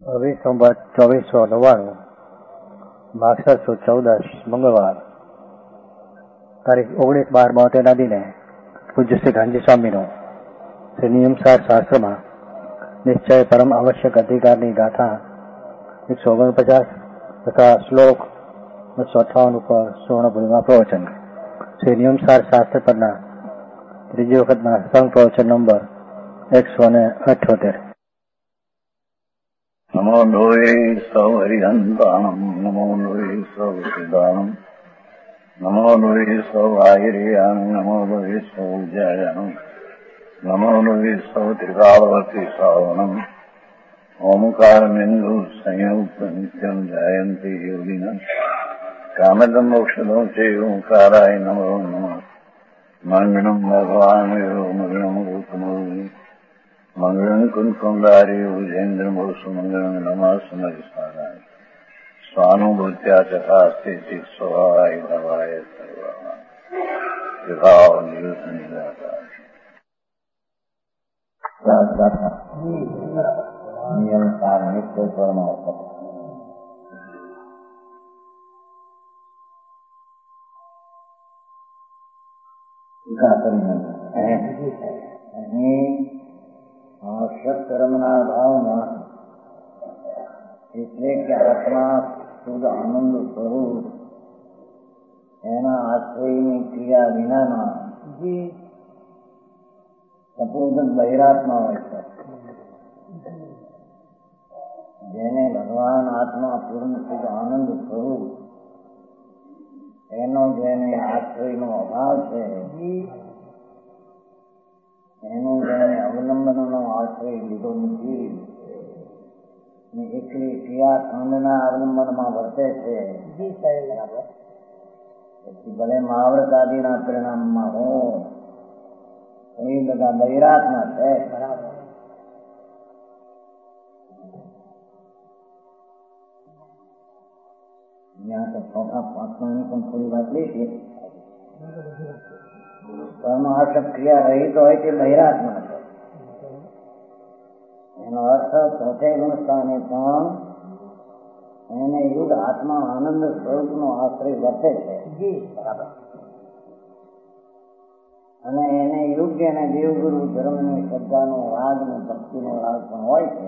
2499 માગસર સુદ 14 મંગળવાર તારીખ 19/12/72 દિને પૂજ્ય શ્રી ગાંધી સ્વામીનો શ્રી નિયમસાર શાસ્ત્રમાં નિશ્ચય પરમ આવશ્યક અધિકારની ગાથા 149 તથા શ્લોક 258 ઉપર સુવર્ણભૂમિમાં પ્રવચન. શ્રી નિયમસાર શાસ્ત્ર પરના ત્રીજી વખતના સંઘ પ્રવચન નંબર 178. નમો લોહે સૌ હરિહંતાણમ, નમો લોહે સૌ સિદ્ધાણમ, નમો લોહે સૌ આયર્યાણ, નમો લોહે સૌ જયાણમ, નમો લોહે સૌ ત્રિકાળવતી સાવણમ, ઓમકારમેન્દુ સંયુક્ત નિત્યમ જાયંતી યોગિના કામદમ મોક્ષદો છે ઓંકારાય નમો નમઃ. મંગળમ ભગવાન મંગળમ ગૌતમોની મંગળમ કુંકુંદારી વિજેન્દ્રમો સુમંગળમ નમઃ સમરિસારાય સ્વાનુભૂત્યા ચકાસ્તે સ્વાય ભવાય સર્વા વિભાવ નિયમસાર નિત્ય પરમાત્મા કર્મના ભાવમાં એટલે કે આત્મા શુદ્ધ આનંદ સ્વરૂપ એના આશ્રયની ક્રિયા વિનાના સંપૂર્ણ બહિરાત્મા હોય છે. જેને ભગવાન આત્મા પૂર્ણ શુદ્ધ આનંદ સ્વરૂપ એનો જેને આશ્રયનો અભાવ છે, એનું જેને અવલંબનનો આશ્રય લીધો નથી, એકલી ક્રિયા કાંડના અવલંબનમાં વર્તે છે, પછી ભલે મહાવ્રત આદિના પરિણામમાં હોય એ બધા બહિરાત્મા છે. ત્યાં તો ચોથા પાંચમાની પણ થોડી વાત લઈશું. પરમાર્થક ક્રિયા રહિત હોય તે બહિરાત્મા છે. એનો અર્થ ચોથે ગુણસ્થાને પણ એને યુગ આત્મા આનંદ સ્વરૂપનો આશ્રય વર્તે છે, અને એને યોગ્ય અને દેવગુરુ ધર્મની શ્રદ્ધાનો રાગ અને ભક્તિનો રાગ પણ હોય છે.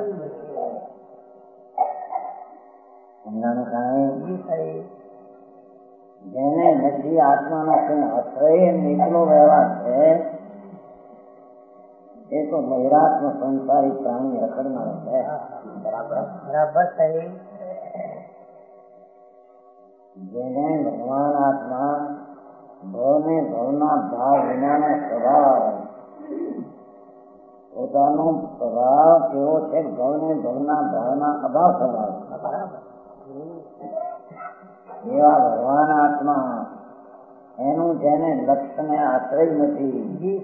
જેને નથી આત્માનો કઈ આશ્રય નીકળો વ્યવહાર છે એ તો બહિરાત્મ સંસારી પ્રાણી રખડનાર છે. જેને ભગવાન આત્મા ભવને ભવના ભાવ વિનાનો સ્વભાવ, પોતાનો સ્વભાવ કેવો છે, ભવને ભવના ભાવના અભાવ સ્વભાવ, એવા ભગવાન આત્મા એનું જેને લક્ષ્યને આશ્રય નથી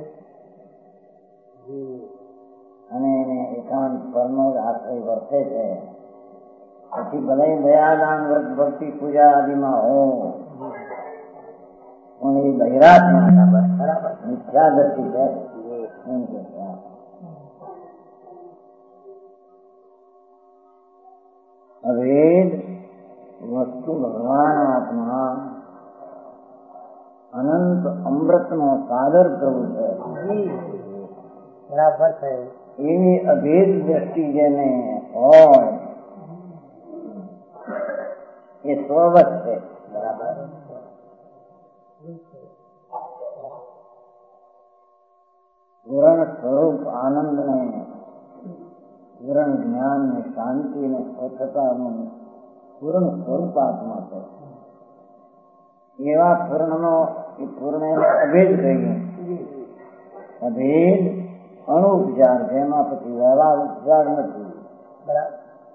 અને એને એકાંત પરનો જ આશ્રય વર્તે છે. પછી ભલે દયાદાન વ્રત ભક્તિ પૂજા આદિમાં હો પણ એ બહિરાત્મા મિથ્યા દ્રષ્ટિ છે. વેદ વસ્તુ ભગવાન આત્મા અનંત અમૃતનો સાગર પ્રભુ છે. બરાબર છે. એવી અભેદ દ્રષ્ટિ જેને હોય એ સ્વવત છે. બરાબર. પૂરણ સ્વરૂપ આનંદને, પૂરણ જ્ઞાન ને, શાંતિ ને, સ્વચ્છતાનું પૂર્ણ સ્વરૂપ આત્મા છે. એવા પૂર્ણનો એ પૂર્ણ અભેદ કહીએ. અભેદ અણુપચાર, જેમાં પછી વ્યવહાર ઉપચાર નથી. બરાબર.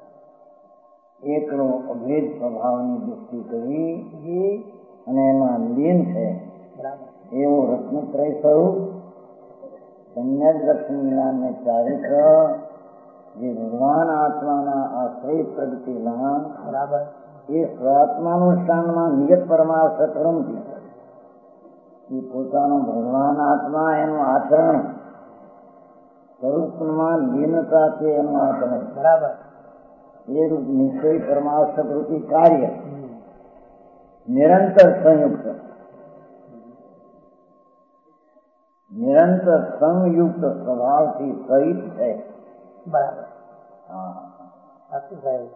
એકલો અભેદ સ્વભાવની દૃષ્ટિ કરી અને એમાં લીન છે. એવો રત્નત્રય સ્વરૂપ સંન્યાસ દર્શન જ્ઞાનને ચારિત્ર જે ભગવાન આત્માના આશ્રય પ્રગતિના બરાબર એ સ્વાત્માનું સ્થાનમાં નિયત પરમાર્થ ક્રમથી એ પોતાનો ભગવાન આત્મા એનું આચરણ સ્વરૂપમાં લીનતા છે એનો અર્થ નથી. બરાબર. એ રૂપ નિશ્ચય પરમાર્થક રૂપી કાર્ય નિરંતર સંયુક્ત, નિરંતર સંયુક્ત સ્વભાવથી સહિત છે. બરાબર. હા, સાચું સાહેબ.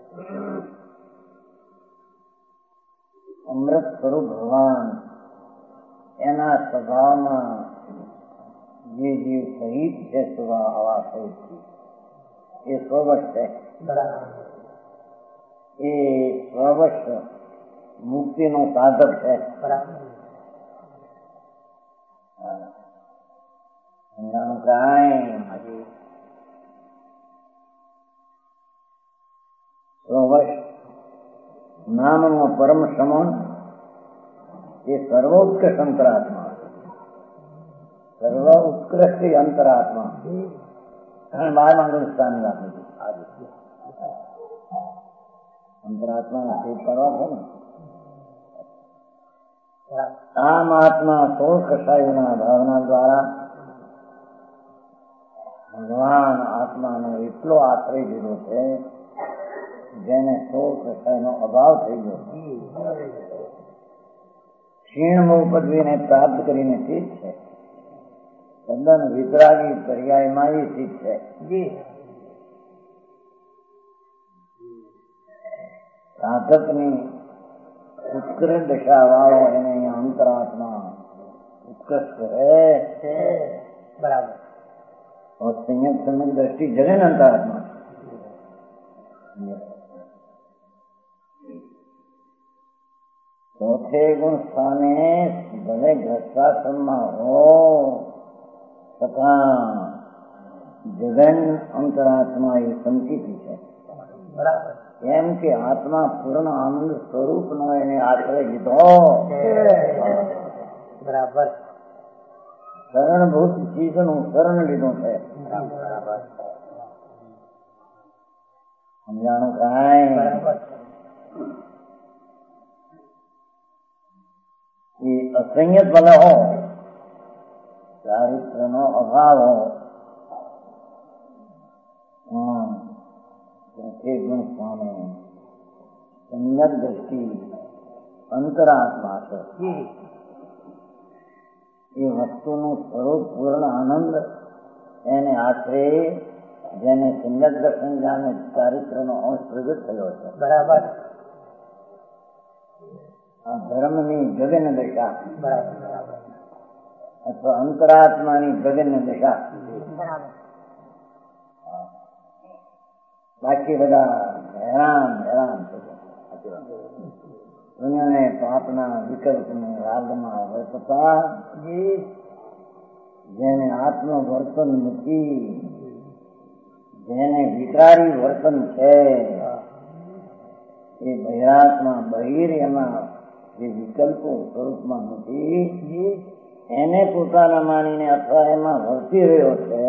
અમૃત સ્વરૂપ ભગવાન એના સ્વભાવમાં જે જીવ સહિત છે, સ્વભાવ આવા સહિત એ સ્વવશ છે. બરાબર. એ સ્વવશ મુક્તિનો સાધક છે. બરાબર. કાંઈ સ્વવશ નામનો પરમ સમન એ સર્વોત્કૃષ્ટ અંતરાત્મા, સર્વ ઉત્કૃષ્ટ અંતરાત્મા. 12મા ગુણસ્થાનની વાત નથી. અંતરાત્મા તે કરવા છે ને. આ મહાત્મા 16 કષાયોના ભાવના દ્વારા ભગવાન આત્માનો એટલો આશ્રય લીધો છે જેને 16 કષાયનો અભાવ થઈ ગયો. ક્ષીણ પદવીને પ્રાપ્ત કરીને સ્થિત છે. તદ્દન વિતરાગી પર્યાયમાં સ્થિત છે. સાધકની ઉત્કૃષ્ટ દશા વાળો એને અહીંયા અંતરાત્મા ઉત્કૃષ્ટ છે. બરાબર. સંયમ સંયમ દ્રષ્ટિ જગે ને અંતરાત્મા. ચોથે ગુણ સ્થાને ભલે ગ્રસ્તાશ્રમમાં હો તથા જગન અંતરાત્મા એ સંકિતી છે. બરાબર. કેમ કે આત્મા પૂર્ણ આનંદ સ્વરૂપનો એને આશ્રય લીધો. બરાબર. શરણભૂત ચીજનું શરણ લીધું છે. બરાબર. સમજાણું કાંઈ? બરાબર. એ અસંયત ભલે હો, ચારિત્રનો અભાવ હો, ચોથે ગુણ સ્વામે સંયત દ્રષ્ટિ અંતરાત્મા છે. એ વસ્તુનું સ્વરૂપ પૂર્ણ આનંદ એને આશરે જેને સંયત દર્શન જાણે ચારિત્રનો અંશ પ્રગટ થયો છે. બરાબર. આ ધર્મની જગન દશા બરાબર. અથવા અંતરાત્માની જગન દશા. બાકી બધા હેરાન થઈ ગયા. પાપના વિકલ્પને રાગમાં વર્તતા જેને આત્મવર્તન નથી, જેને વિકારી વર્તન છે, એ બહિરાત્મા બહિર એમાં જે વિકલ્પો સ્વરૂપમાં નથી એને પોતાના માનીને અથવા એમાં વર્તી રહ્યો છે.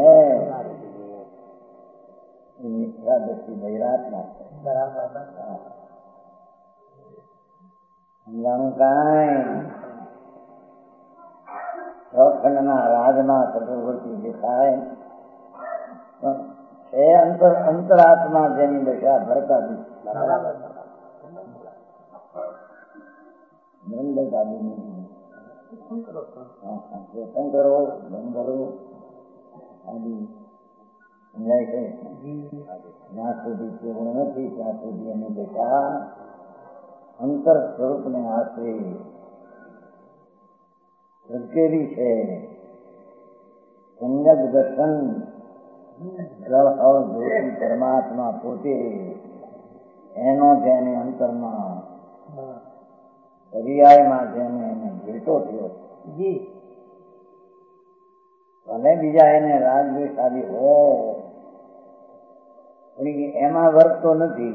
એ મિથ્યા દ્રષ્ટિ બહિરાત્મા છે. બરાબર. સમજાણું કાંઈ? ખંડના રાજમાં ચતુર્વર્તી દેખાય છે અંતરાત્મા જેની દશા ભરતાથી શંકરો બંધરો આદિ સમજાય છે. જ્યાં સુધી પૂર્ણ નથી ત્યાં સુધી એની દશા અંતર સ્વરૂપને આશરે પ્રગટેલી છે. સંયત દર્શન જ્યોતિ પરમાત્મા પોતે એનો જેને અંતરમાં પર્યાયમાં જેને એને ભેટો થયો છે. ભલે બીજા એને રાગદ્વેષ આદિ હો પણ એમાં વર્તતો નથી.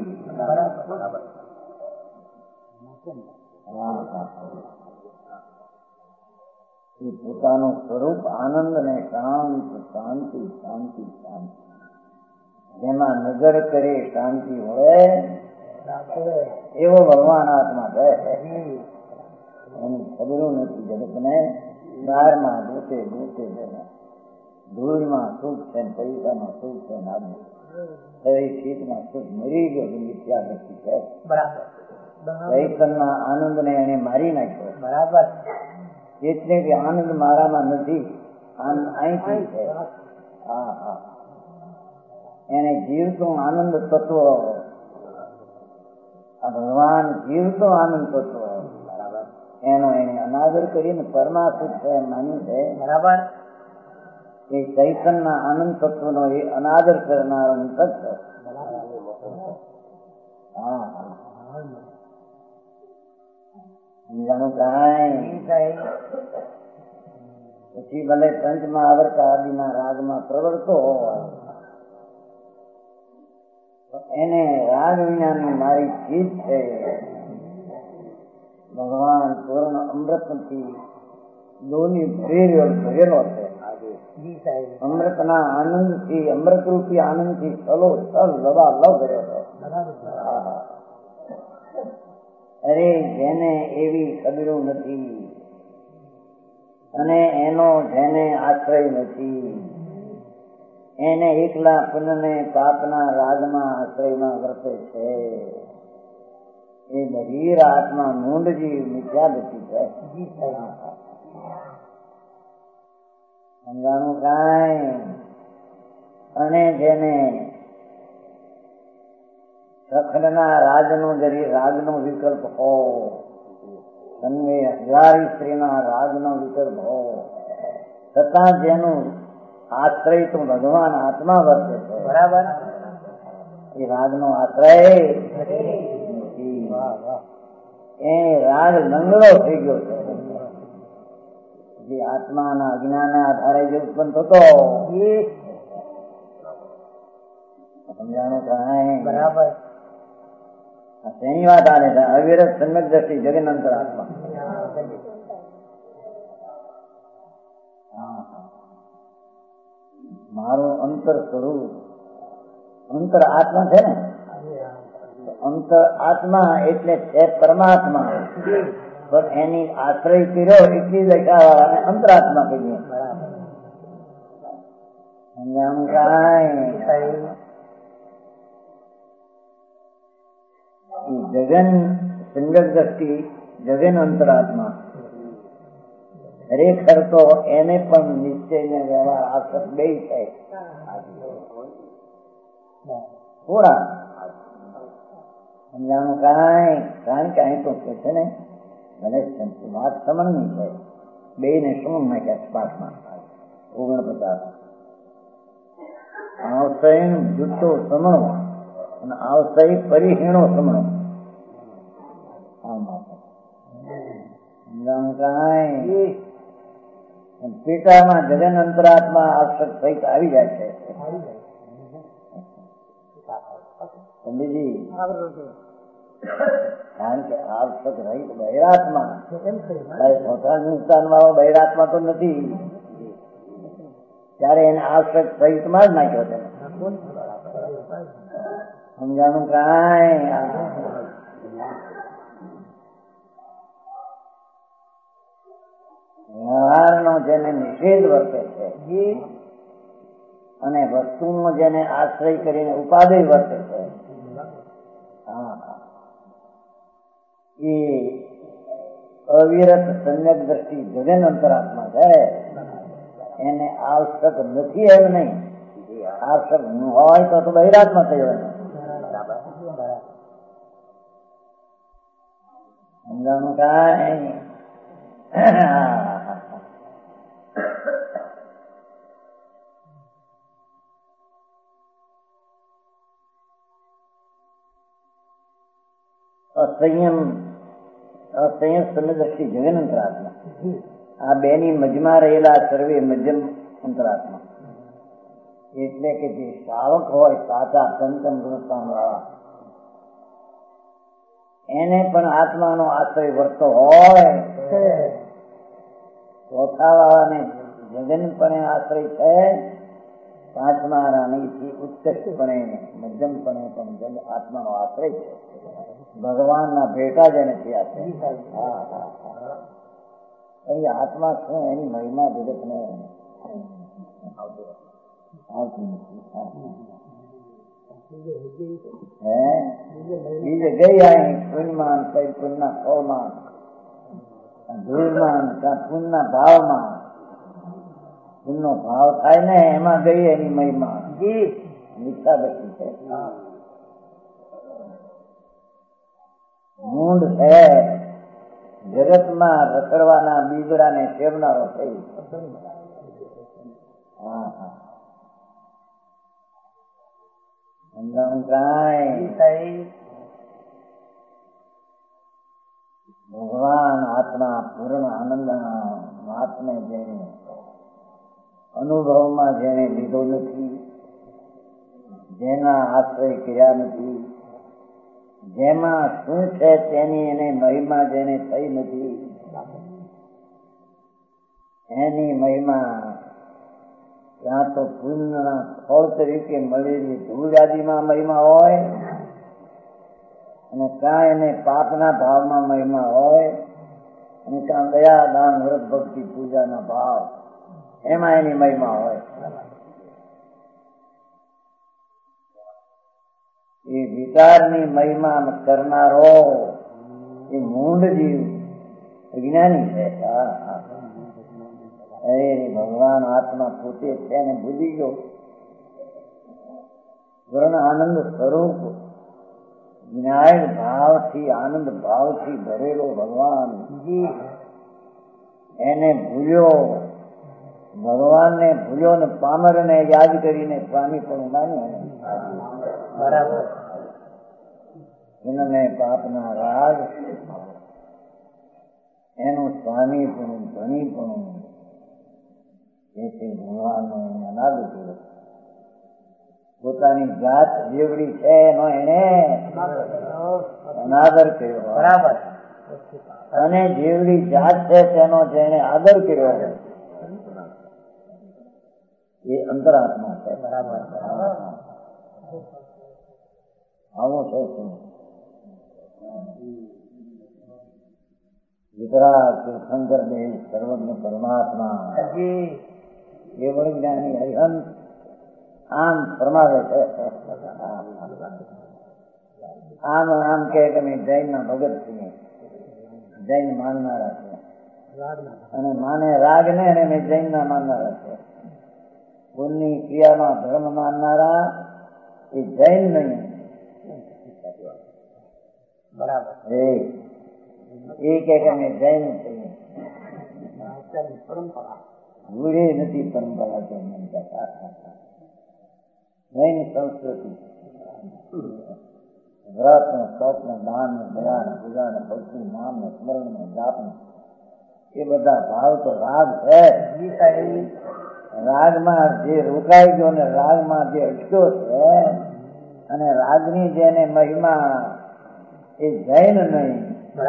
એ પોતાનું સ્વરૂપ આનંદ ને શાંત શાંતિ શાંતિ શાંતિ જેમાં નજર કરે શાંતિ હોય એવો ભગવાન આત્મા છે. એની ખબરું નથી જગતને. બહારમાં ગોતે ધૂળમાં સુખ છે, પૈસા શીતમાં સુખ મરી ગયો મિથ્યા દ્રષ્ટિ છે. બરાબર. ચૈતનના આનંદને એને મારી નાખ્યો. બરાબર. એટલે કે આનંદ મારામાં નથી, અહીંથી છે. હા હા, એને જીવતું આનંદ તત્વ, ભગવાન જીવતો આનંદ તત્વ, એનો એને અનાદર કરીને પરમાસુખ છે માન્યું છે. બરાબર. એ ચૈતનના આનંદ તત્વનો એ અનાદર કરનારો તત્વ છે. હા હા, સમજાણું કાંઈ? પછી ભલે પંચ મહાવર્ત આદિના રાગમાં પ્રવર્તો હોય, એને રાગ વિજ્ઞાનની મારી ચીજ છે. ભગવાન પૂર્ણ અમૃતથી દોની ભરેલો છે. અમૃતના આનંદથી, અમૃતરૂપી આનંદથી ચલો ચલ લબાલબ કર્યો છે. અરે જેને એવી ખબરું નથી અને એનો જેને આશ્રય નથી, એને એકલા પુણ્યને પાપના રાગમાં આશ્રયમાં વર્તે છે. એ બધી આત્મા મૂંડજી મિથ્યા દ્રષ્ટિ છે. સમજાણું કાંઈ? અને જેને સખડના રાગનો વિકલ્પ હો, તમને 1000 સ્ત્રીના રાગનો વિકલ્પ હો, છતાં જેનું આશ્રય તો ભગવાન આત્મા વર્તે છે. બરાબર. એ રાગનો આશ્રય એ રાગ લંગડો થઈ ગયો છે. જે આત્માના અજ્ઞાનના આધારે જે ઉત્પન્ન થતો, સમજાણું કાંઈ? બરાબર. તેની વાત આવે છે. અવિરત સમ્યક દ્રષ્ટિ જગન અંતર આત્મા. મારું અંતર સ્વરૂપ અંતર આત્મા છે ને. અંતર આત્મા એટલે છે પરમાત્મા, પણ એની આશ્રય કર્યો એટલી દશાવાળાને અંતરાત્મા કહીએ. સમજાણું કાંઈ? જગન સંગત દ્રષ્ટિ, જગન અંતરાત્મા ખરેખર તો એને પણ નિશ્ચય ને વ્યવહાર આસક્ત બે છે. થોડા સમજાણું કાંઈ? કારણ કે અહીં તો કે છે ને, મને વાત સમણની છે. બે ને શું નાખ્યા પાઠમાં 49 આવશય જુઠ્ઠો સમણો અને આવશય પરિહીણો સમણો. પેટામાં જગન અંતરાત્મા આસક્ત સહિત આવી જાય છે. પંડિતજી, કારણ કે આસક્ત રહિત બહિરાત્મા, નુકસાન વાળો બહિરાત્મા તો નથી, ત્યારે એને આસક્ત સહિતમાં જ નાખ્યો છે. સમજાણું કાંઈ? વ્યવહારનો જેને નિષેધ વર્તે છે અને વસ્તુનો જેને આશ્રય કરીને ઉપાદેય વર્તે છે, એ અવિરત સમ્યક દ્રષ્ટિ જગન અંતરાત્મા છે. એને આવશ્યક નથી એમ નહીં, આવશ્યક હોય તો બહિરાત્મા થયો. સમજાણું કાંઈ? અસંયમ સમદ્રષ્ટિ જગન અંતરાત્મા, આ બેની મજમાં રહેલા સર્વે મધ્યમ અંતરાત્મા. એટલે કે જે શ્રાવક હોય સાચા પંચમ ગુણસ્થાન વાળા, એને પણ આત્માનો આશ્રય વર્તો હોય, ચોથા વાળાને જગનપણે આશ્રય છે, પાંચમા રાણીથી ઉત્કૃષ્ટપણે મધ્યમપણે પણ આત્માનો આશ્રય છે. ભગવાનના ભેટા જેને થયા છે. અહીં આત્મા શું એની મહિમા જગતને આવતી નથી. બીજે ગઈ આવી પુણ્યમાં કઈ પુણ્યના ફળમાં ધૂળમાં પુણ્યના ભાવમાં પુણ્યનો ભાવ થાય ને એમાં ગઈ એની મહિમા નિષ્ઠા બેઠી છે. મૂંડ છે જગતમાં રખડવાના બીજડાને સેવનારો થઈ. ભગવાન આત્મા પૂર્ણ આનંદના વાતને જેને અનુભવમાં જેને લીધો નથી, જેના આશ્રય કર્યા નથી, જેમાં શું છે તેની એને મહિમા જેને થઈ નથી, એની મહિમા ત્યાં તો પુણ્યના ફળ તરીકે મળેલી ધૂળ આદિમાં મહિમા હોય અને કાં એને પાપના ભાવમાં મહિમા હોય અને કાં દયા દાન વ્રત ભક્તિ પૂજાના ભાવ એમાં એની મહિમા હોય. એ વિચારની મહિમા કરનારો એ મૂંડ જીવ વિજ્ઞાની છે. ભગવાન આત્મા પોતે છે એને ભૂલી ગયો. પૂર્ણ આનંદ સ્વરૂપ વિનાયક ભાવથી આનંદ ભાવથી ભરેલો ભગવાન એને ભૂલ્યો. ભગવાનને ભૂલ્યો ને પામરને યાદ કરીને સ્વામી પણ માન્યો. બરાબર. એને પાપના રાગ એનું સ્વામી પણ ધણી પણ એથી ભગવાનનો એને અનાદ કર્યો. પોતાની જાત જેવડી છે એનો એને અનાદર કર્યો. બરાબર. અને જેવડી જાત છે તેનો જેને આદર કર્યો એ અંતરાત્મા છે. બરાબર. આવું છે શું વિતરાગ શંકર દેવ સર્વજ્ઞ પરમાત્મા કેવળ જ્ઞાની હરિહંસ આમ ફરમાવે છે. આમ આમ કે તમે જૈન ના ભગત છીએ, જૈન માનનારા છે અને માને રાગ ને એને જૈન ના માનનારા છે. પુણ્યની ક્રિયામાં ધર્મ માનનારા એ જૈન નહીં. બરાબર. એ કે અમે જૈન છીએ. પરંપરા ભૂલી નથી પરંપરા જૈન સંસ્કૃતિ. વ્રત ને તપ ને દાન ને દયા ને પૂજા ને ભક્તિ નામ ને સ્મરણ ને જાપ ને એ બધા ભાવ તો રાગ છે. રાગમાં જે રોકાઈ ગયો ને રાગમાં જે અટક્યો છે અને રાગની જેને મહિમા એ જૈન નહીં.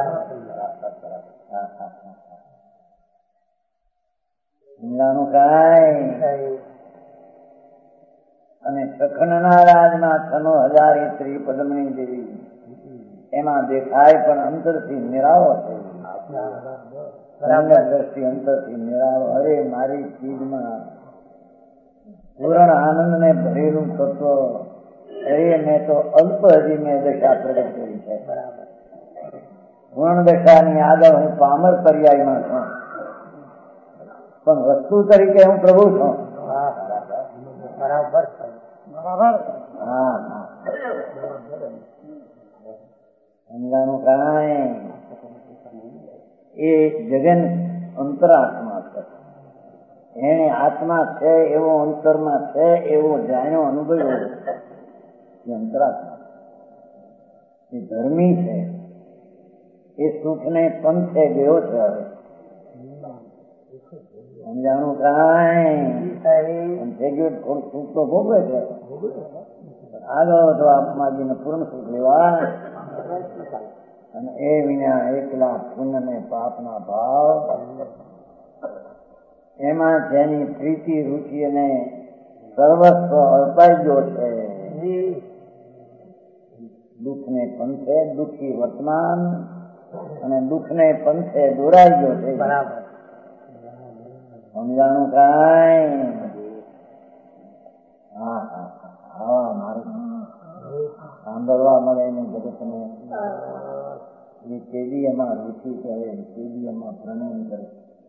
અને સખણના રાજમાં છનો હજાર ત્રી પદમણી દેવી એમાં દેખાય પણ અંતરથી નિરાવો છે. દ્રષ્ટિ અંતરથી નિરાવો. અરે મારી ચીજમાં પૂર્ણ આનંદ ને ભરેલું તત્વ અરે મેં તો અલ્પ હજી મેં દશા પ્રગટ કરી છે. પૂર્ણ દશાની આગળ હું પામર પર્યાયમાં છું પણ વસ્તુ તરીકે હું પ્રભુ છું. બરાબર. હા સમજાનું કાંઈ એ જગન અંતરાત્મા છે. એને આત્મા છે એવો અંતરમાં છે એવો જાણ્યો અનુભવ્યો એ અંતરાત્મા. એ ધર્મી છે. એ સુખને પંથે ગયો છે. હવે સમજાણું કાંઈ થઈ ગયું. થોડું સુખ તો ભોગવે છે. આગળ તો આત્માજીને પૂર્ણ સુખ લેવા અને એ વિના એકલા પુણ્ય ને પાપના ભાવ એમાં જેની પ્રીતિ રુચિ અને સર્વસ્વ અર્પાઈ ગયો છે. દુઃખને પંથે દુઃખી વર્તમાન અને દુઃખને પંથે દોરાઈ ગયો છે. બરાબર. સમજાણું કાંઈ. હા હા હા મારું સાંભળવા મળે ને જગતને એ કેદી એમાં રુચિ કરે, કેદી એમાં પ્રણય કરે.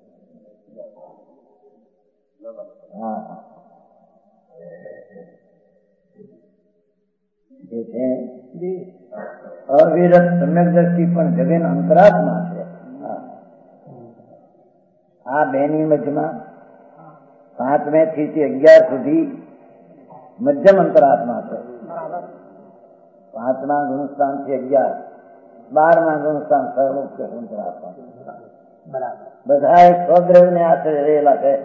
હા જે છે અવિરત સમ્યક દ્રષ્ટિ પણ જગન અંતરાત્મા છે. આ બેની મધ્યમાં 5મે થી 11 સુધી મધ્યમ અંતરાત્મા છે. 5મા ગુણસ્થાન થી 11, 12મા ગુણસ્થાન સર્વોચ્ચ અંતરાત્મા. બધા સ્વદ્રવ ને આશ્રય રહેલા છે.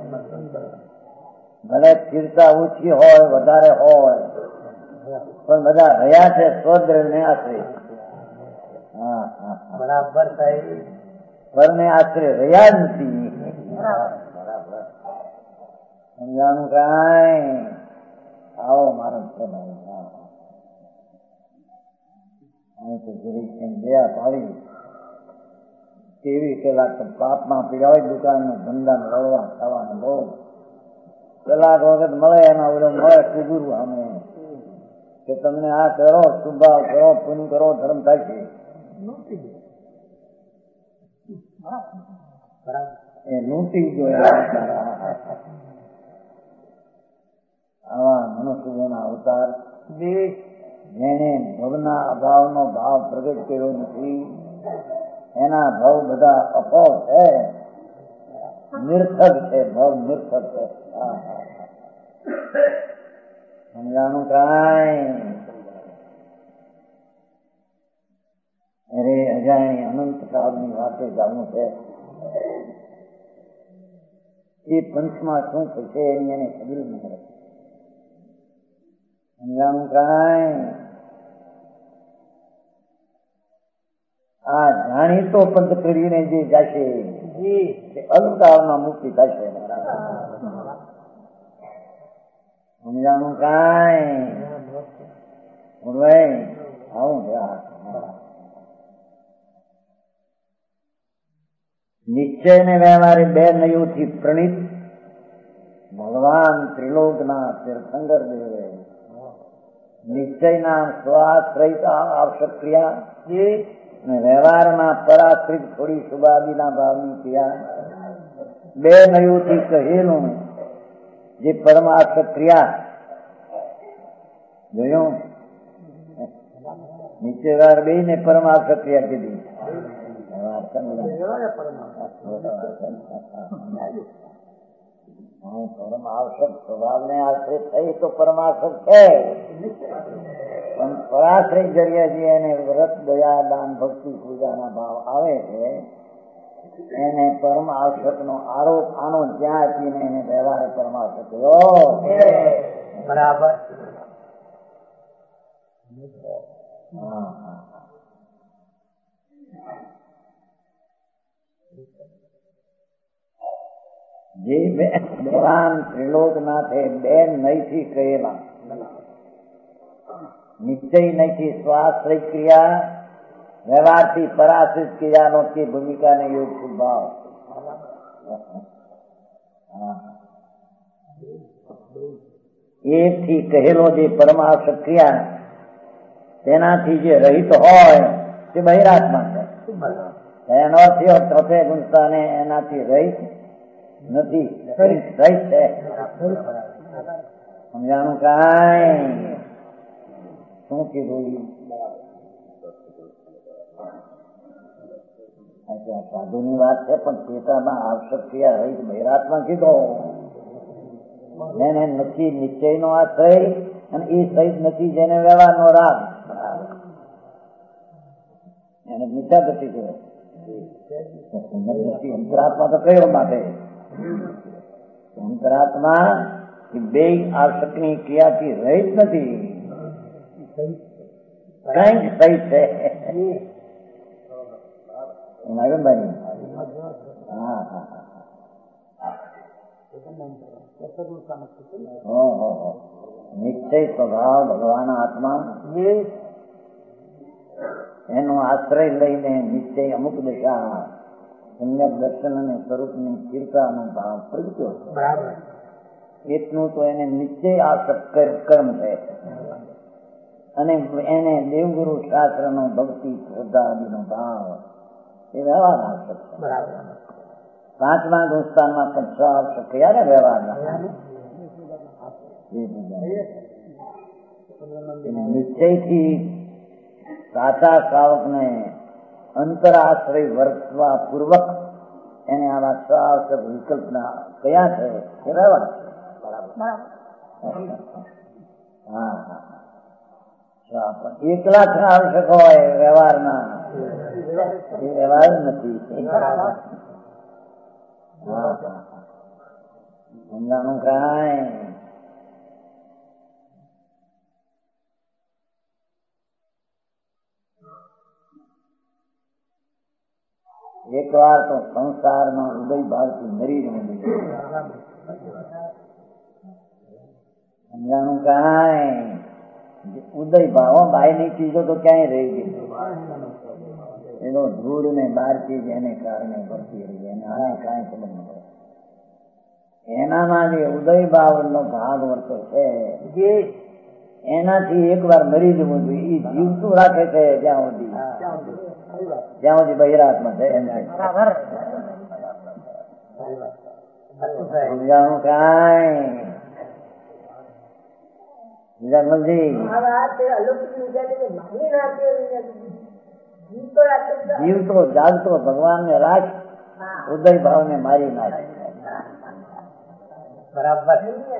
ભલે સ્થિરતા ઓછી હોય વધારે હોય પણ બધા રહ્યા છે સ્વદ્રવ ને આશ્રય. બરાબર પરને આશ્રય રહ્યા જ નથી. બરાબર સમજાણું કાંઈ? આવો મારો દયા પાડી કેવી કલાક પાપમાં પીડાય દુકાન ધંધા લડવા ખાવાનું બહુ કલાક વખત મળે એના ઓલો મળે કુદુરું અમે કે તમને આ કરો શુભાવ કરો પુણ્ય કરો ધર્મ થાય છે. એ લૂંટી જોયા આવા મનુષ્યોના અવતાર જેને ભવના અભાવનો ભાવ પ્રગટ કર્યો નથી એના ભાવ બધા અપો છે, નિર્થક છે. ભવ નિર્થક છે. સમજાણું કાંઈ? અરે અજાણી અનંત કાળની વાતે જાણવું છે. એ પંચમાં શું થશે એની એને ખબર નહીં પડે. સમજાણું કાંઈ? આ જાણીતો પંચ કરીને જે જશે એ અલ્પકાળમાં મુક્તિ થશે. સમજાણું કાંઈ? આવું નિશ્ચય ને વ્યવહારે 2 નયુથી પ્રણીત ભગવાન ત્રિલોકના તીર્થંકર દેવે નિશ્ચયના સ્વાશ્રયિત આવશ્યક ક્રિયા અને વ્યવહારમાં પરાશ્રિત થોડી શુભાદિના ભાવની ક્રિયા 2 નયુથી કહેલું જે પરમાર્થક ક્રિયા જોયું. નીચે વાર 2 ને પરમાર્થક ક્રિયા કીધી. પરમ આવશ્યક સ્વભાવને આશ્રિત થઈ તો પરમાર્થક છે પણ પરાશ્રય જરિયાથી એને વ્રત દયા દાન ભક્તિ પૂજાના ભાવ આવે છે એને પરમ આવશ્યક નો આરોપ આનો જ્યાં આપીને એને વ્યવહારે પરમાર્થક થયો. બરાબર. જે ભગવાન ત્રિલોકનાથે 2 નયથી કહેલા નિશ્ચય નયથી સ્વાશ્રય ક્રિયા વ્યવહારથી પરાશ્રિત ક્રિયાનો તે ભૂમિકાને યોગ ભાવ એથી કહેલો જે પરમાર્થક ક્રિયા તેનાથી જે રહિત હોય તે બહિરાત્મા છે. એનો અર્થ ચોથે ગુણસ્થાને એનાથી રહિત નથી, રહિત છે. સમજાણું કાંઈ? શું કીધું? સાધુની વાત છે પણ ચેતામાં આવશ્યક ક્રિયા રહિત બહિરાત્મા કીધો. જેને નથી નિશ્ચય નો આશ્રય અને એ સહિત નથી જેને વ્યવહાર નો રાગ એને મિથ્યા ગતિ કહેવાય. અંતરાત્મા તો કયો માટે? અંતરાત્મા એ 2 આવશ્યકની ક્રિયાથી રહિત નથી, કઈક સહિત છે. નિશ્ચય સ્વભાવ ભગવાન આત્મા એનો આશ્રય લઈને નિશ્ચય અમુક દશા સમ્યક દર્શન અને સ્વરૂપની સ્થિરતાનો ભાવ પ્રગટ્યો એટલું તો એને નિશ્ચય આસક્ત કર્મ છે. અને એને દેવગુરુ શાસ્ત્ર નો ભક્તિ શ્રદ્ધા આદિનો ભાવ એ વ્યવહાર આવશે. પાંચમા દોસ્તાનમાં પણ 6 આવશે ક્યારે વ્યવહારના નિશ્ચયથી સાચા શ્રાવકને અંતરાશ્રય વર્તવા પૂર્વક એને આવા 6 આવશ્યક વિકલ્પના કયા છે એ વ્યવહાર છે. હા એકલા 6 આવશ્યક હોય વ્યવહારના એ વ્યવહાર નથી. સમજાણું કાંઈ એક વાર તો સંસારમાં ઉદય ભાવથી મરી જવું જોઈએ. સમજાણું કાંઈ ઉદય ભાવ બાયની ચીજો તો ક્યાંય રહી ગઈ. એનો ધૂળ ને બાર ચીજ એને કારણે ભરતી રહી. એને આને કાંઈ ખબર ન પડે. એનામાં જે ઉદય ભાવ નો ભાગ વર્તો છે એનાથી એક વાર મરી જવું જોઈએ. એ જીવતું રાખે છે જ્યાં સુધી બહિરાત્મા છે એમ. સમજાણું કાંઈ જીવતો જાગતો ભગવાન ને રાખ, ઉદય ભાવ ને મારી નાખ. બરાબર.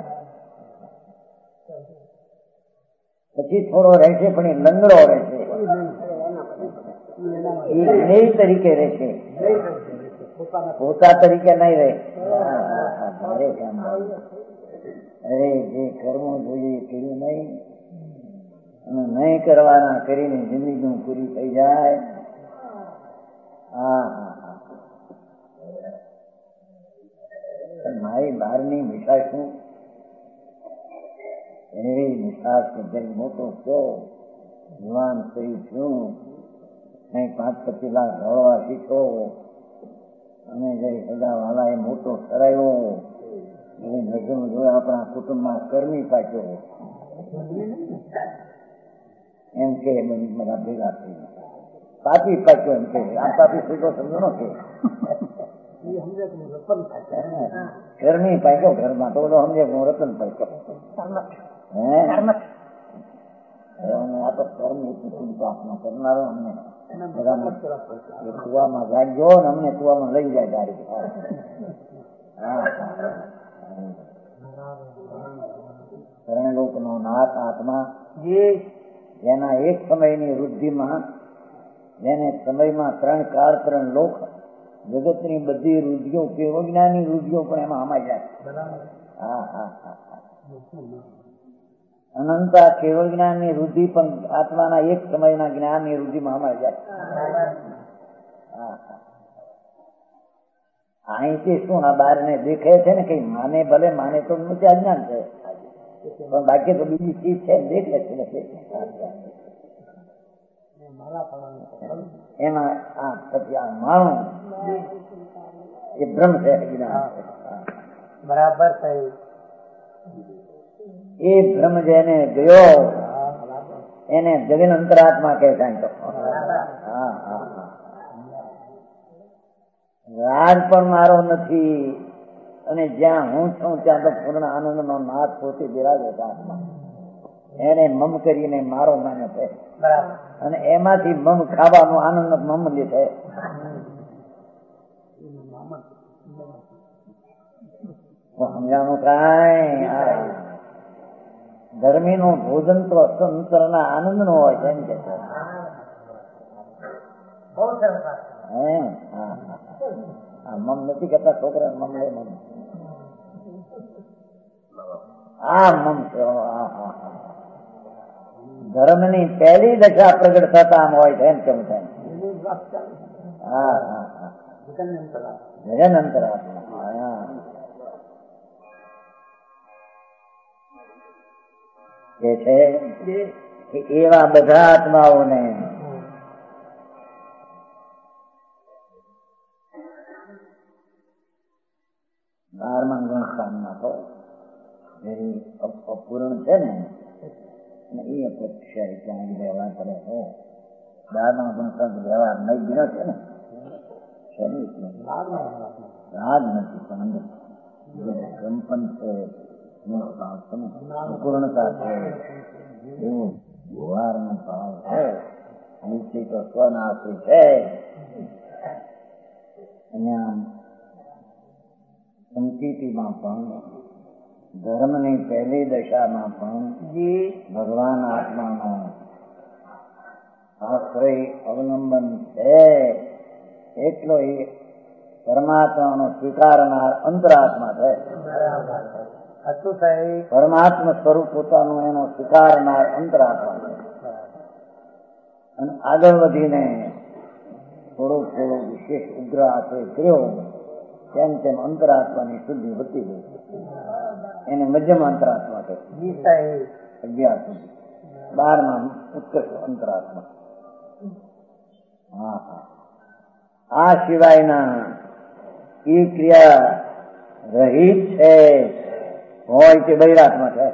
પછી થોડો રહેશે પણ એ લંગડો રહેશે. એ જ્ઞેય તરીકે રહેશે, પોતા તરીકે નહીં રહે. અરે જે કરવું જોઈએ કર્યું નહીં અને નહીં કરવાના કરીને જિંદગી પૂરી થઈ જાય. મારી બહારની મિસાલ શું એવી મિસાલ કે જઈ મોટો છો જુવાન થઈ છું કઈ 5-25 લાખ ભરવા શીખો અને જઈ સદા વાલા એ મોટો કરાયો નજર જોયા આપણા કુટુંબમાં કર્મી પાક્યો એમ કે બધા ભેગા થઈ પાપી પાક્યો એમ કે આ પાપી સીધો સમજો કે કર્મી પાક્યો ઘરમાં તો બધો સમજે હું રતન પાક્યો. આ તો કર્મ એટલી પાપમાં કરનારો અમને કુવામાં જાગ્યો ને અમને કુવામાં લઈ જાય ગાડી. શરણલોક નો નાથ આત્મા જેના એક સમયની વૃદ્ધિમાં જેને સમયમાં 3 કાળ 3 લોક જગતની બધી રુધિઓ કેવજ્ઞાની રુધિઓ પણ એમાં આમાઈ જાય. અનંત કેવળ જ્ઞાનની વૃદ્ધિ પણ આત્માના એક સમયના જ્ઞાનની વૃદ્ધિમાં આમાઈ જાય. અહીંથી શું આ બહાર ને દેખે છે ને કઈ માને ભલે માને તો અજ્ઞાન છે પણ બાકી તો બીજી ચીજ છે દેખે છે એમાં આ પછી આ માણું એ ભ્રમ છે. બરાબર થયું. એ ભ્રમ જેને ગયો એને જગન અંતરાત્મા કહે છે. રાગ પણ મારો નથી અને જ્યાં હું છું ત્યાં તો પૂર્ણ આનંદ નો નાથ પોતે બિરાજે છે આત્મા. એને મમ કરીને મારો માને છે અને એમાંથી મમ ખાવાનો આનંદ મમ લે છે. સમજાણું કાંઈ ધર્મી નું ભોજન તો અસંતર ના આનંદ નો હોય છે એમ કે મમ નથી કરતા છોકરા મમ લે મમ મમ છે. ધર્મ ની પહેલી દશા પ્રગટ થતા હોય છે એમ કેમ છે. જગન અંતરાત્મા એ છે કે એવા બધા આત્માઓને બારમા ગુણસ્થાનમાં તો અપૂર્ણ છે ને એ અપેક્ષા ત્યાં જ વ્યવહાર કરે છે. દાદા પણ વ્યવહાર નહીં ગયો છે ને, રાગ નથી પણ અંદર કંપન છે, પૂર્ણતા છે, એવું વ્યવહાર નો ભાવ છે. નીચે તો સ્વનાશી છે. અહીંયા સંકિતિમાં પણ ધર્મની પહેલી દશામાં પણ ભગવાન આત્માનો આશ્રય અવલંબન છે. એટલો એ પરમાત્માનો સ્વીકારનાર અંતરાત્મા છે. પરમાત્મા સ્વરૂપ પોતાનું એનો સ્વીકારનાર અંતરાત્મા છે. અને આગળ વધીને થોડો થોડો વિશેષ ઉગ્ર આશ્રય કર્યો તેમ તેમ અંતરાત્માની શુદ્ધિ વધતી ગઈ. એને મધ્યમ અંતરાત્મા કહે. 11 સુધી 12માં ઉત્કર્ષ અંતરાત્મા. હા હા, આ સિવાયના એ ક્રિયા રહિત છે હોય તે બહિરાત્મા છે.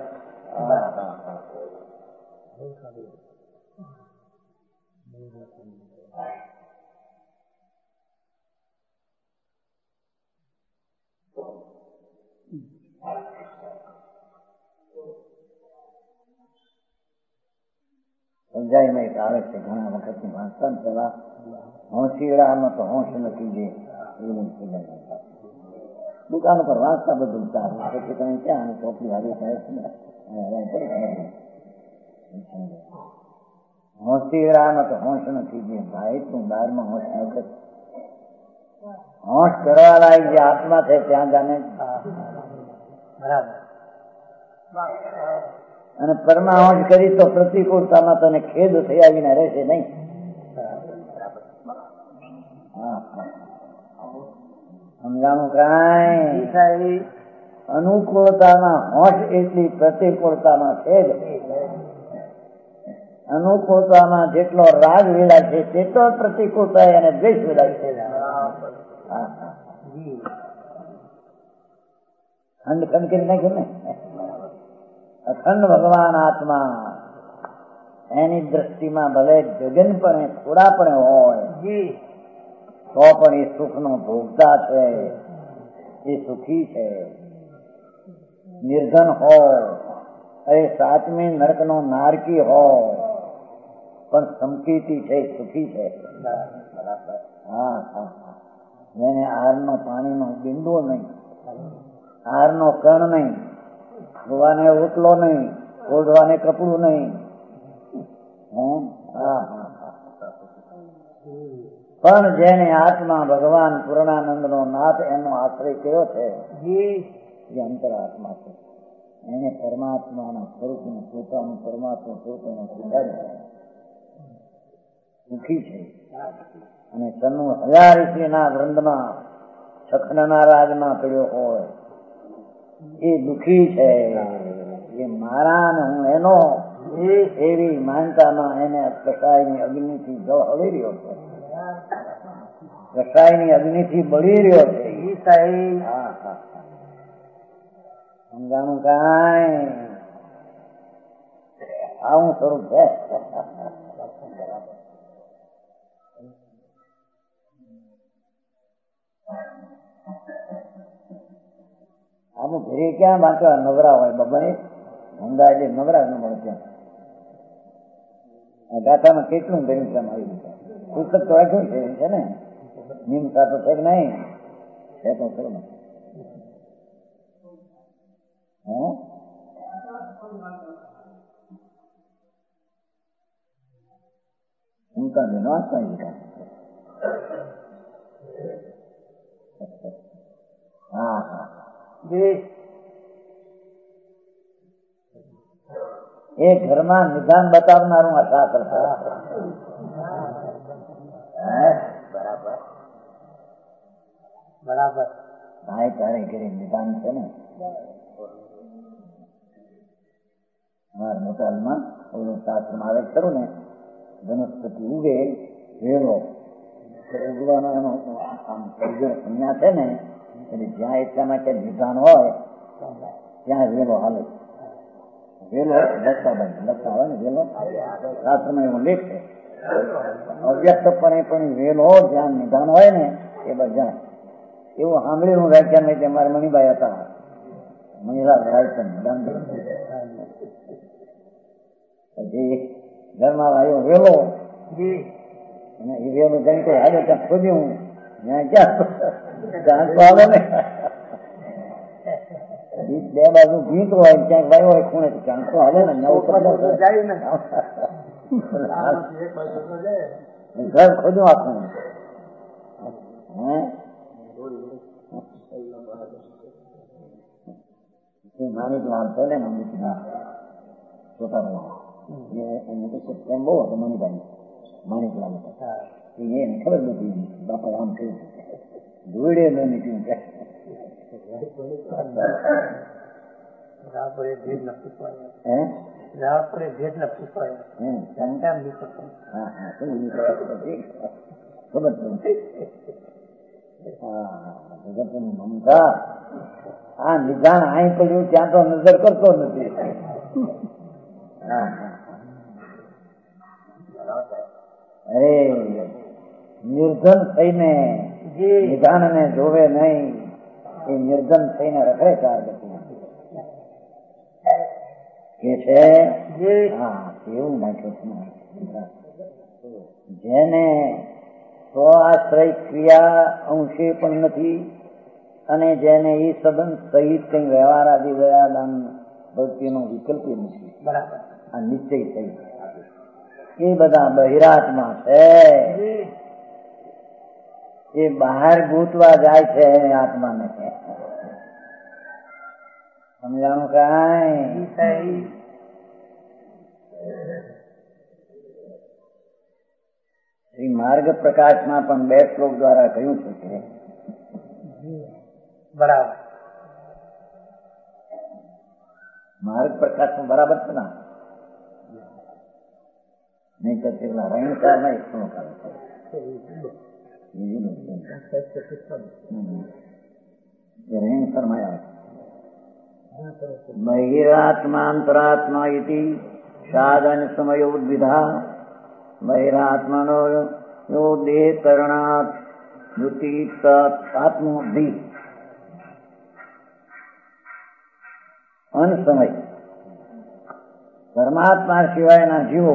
સમજાય નહીં આવે છે ઘણા વખતની વાંચતા પેલા હોંશિયાળામાં તો હોંશ નથી જે એવું દુકાન પર વાંચતા બધું સારું પછી કઈ ક્યાં ચોપડી હારી થાય છે. હોંશિયાળામાં તો હોંશ નથી જે ભાઈ તું 12માં હોંશ નથી. હોંશ કરવા લાયક જે આત્મા છે ત્યાં જાણે બરાબર. અને પરમાહોશ કરી તો પ્રતિકૂળતામાં તને ખેદ થઈ આવીને રહેશે નહીં. સમજાણું કાંઈ? અનુકૂળતામાં હોશ એટલી પ્રતિકૂળતામાં ખેદ. અનુકૂળતામાં જેટલો રાગ વેલા છે તેટલો પ્રતિકૂળતા અને દ્વેષ વેલા છે. ખંડ ખંડ કરી નાખ્યું ને. અખંડ ભગવાન આત્મા એની દ્રષ્ટિમાં ભલે જગનપણે થોડાપણે હોય તો પણ એ સુખ નો ભોગતા છે. એ સુખી છે. નિર્ધન હોય એ 7મી નરક નો નારકી હોય પણ સંકિતિ છે, સુખી છે. હા હા, જેને આહારનો પાણીનો બિંદુ નહીં, આહારનો કણ નહીં, ધોવાને ઓટલો નહીં, ઓઢવાને કપડું નહીં, પણ જેને આત્મા ભગવાન પૂર્ણાનંદ નો નાથ એનો આશ્રય કર્યો છે જે અંતરાત્મા છે એને પરમાત્માના સ્વરૂપનું પોતાનું પરમાત્મા સ્વરૂપનું સ્વીકાર્યું સુખી છે. અને 1000 ઈસવીના વૃંદમાં સખનના રાજમાં પડ્યો હોય એ દુઃખી છે. એ મારા ને હું એનો એવી માનતામાં એને કસાયની અગ્નિથી જળ હળી રહ્યો છે. કસાયની અગ્નિથી બળી રહ્યો છે. સમજાણું કાંઈ? આવું સ્વરૂપ છે. આનું ઘરે ક્યાં વાંચવા નવરા હોય બાબા. ધંધા એટલે નવરા ન મળે ત્યાં ગાથામાં કેટલું ગણિતમાં આવી છે. પુસ્તક તો રાખ્યું છે ને નિમતા તો છે કે નહીં છે તો ખરો ને. ઉનકા બેન વાંચતા હા હા એ ઘરમાં નિદાન બતાવનારું આ શાસ્ત્ર છે. બરાબર બરાબર. ભાઈ તારે ઘરે નિદાન છે ને અમારા મોટામાં ઓલું શાસ્ત્રમાં આવે ખરું ને વનસ્પતિ ઉગે વેલો ઉગવાનો એનો આમ સંજ્ઞા છે ને એટલે જ્યાં એટલા માટે નિદાન હોય ત્યાં વેલો હાલે. વેલો લખતા હોય ને વેલો શાસ્ત્રમાં એવું લેખ છે. અવ્યક્તપણે પણ વેલો જ્યાં નિધાન હોય ને એ બધા એવું સાંભળેલું વ્યાખ્યાન નહીં. અમારે મણિભાઈ હતા, મણિલાલ રાયચંદ ગાંધી. પછી ઘરમાં આવ્યો વેલો, અને એ વેલો જઈને કોઈ હાડે ત્યાં ખોદ્યું, ત્યાં ક્યાં આવે ને બે બાજુ ભીત હોય, ક્યાંક વાયો હોય ખૂણે ક્યાંક તો હાલે ને નવું ઘર ખોદ્યું આખું. માણિકલાલ છે ને છોટા એને તો પ્રેમ બહુ હતો મણિભાઈ. માણિકલાલ એને ખબર નથી બાપા આમ કહ્યું જોડે ન નીકળ્યું કે મમતા આ નિધાન અહીં પડ્યું ત્યાં તો નજર કરતો નથી. અરે નિર્ધન થઈને નિધાન ને જોવે નહીં, એ નિર્ધન થઈને રખડે ચાર ગતિ કે છે. હા એવું નાખ્યું જેને સ્વ આશ્રય ક્રિયા અંશે પણ નથી, અને જેને એ સંબંધ સહિત કઈ વ્યવહાર આદિ દયાદાન ભક્તિનો વિકલ્પ નથી. બરાબર. આ નિશ્ચય થઈ એ બધા બહિરાત્મા છે. એ બહાર ગૂંચવા જાય છે આત્માને. સમજાણું કાંઈ? શ્રી માર્ગ પ્રકાશમાં પણ 2 શ્લોક દ્વારા કહ્યું છે કે બરાબર માર્ગ પ્રકાશમાં બરાબર છે ને, નહીં તો પેલા રણસાર ના એક શ્લોક આવે છે રણસર માં આવે બહિરાત્માંતરાત્મા ઇતિ સાધન સમયોદ્વિધા બહિરાત્માનો યો દેહ કરણાત વૃત્તિ આત્મોદ્ધિ અનસમય. પરમાત્મા સિવાયના જીવો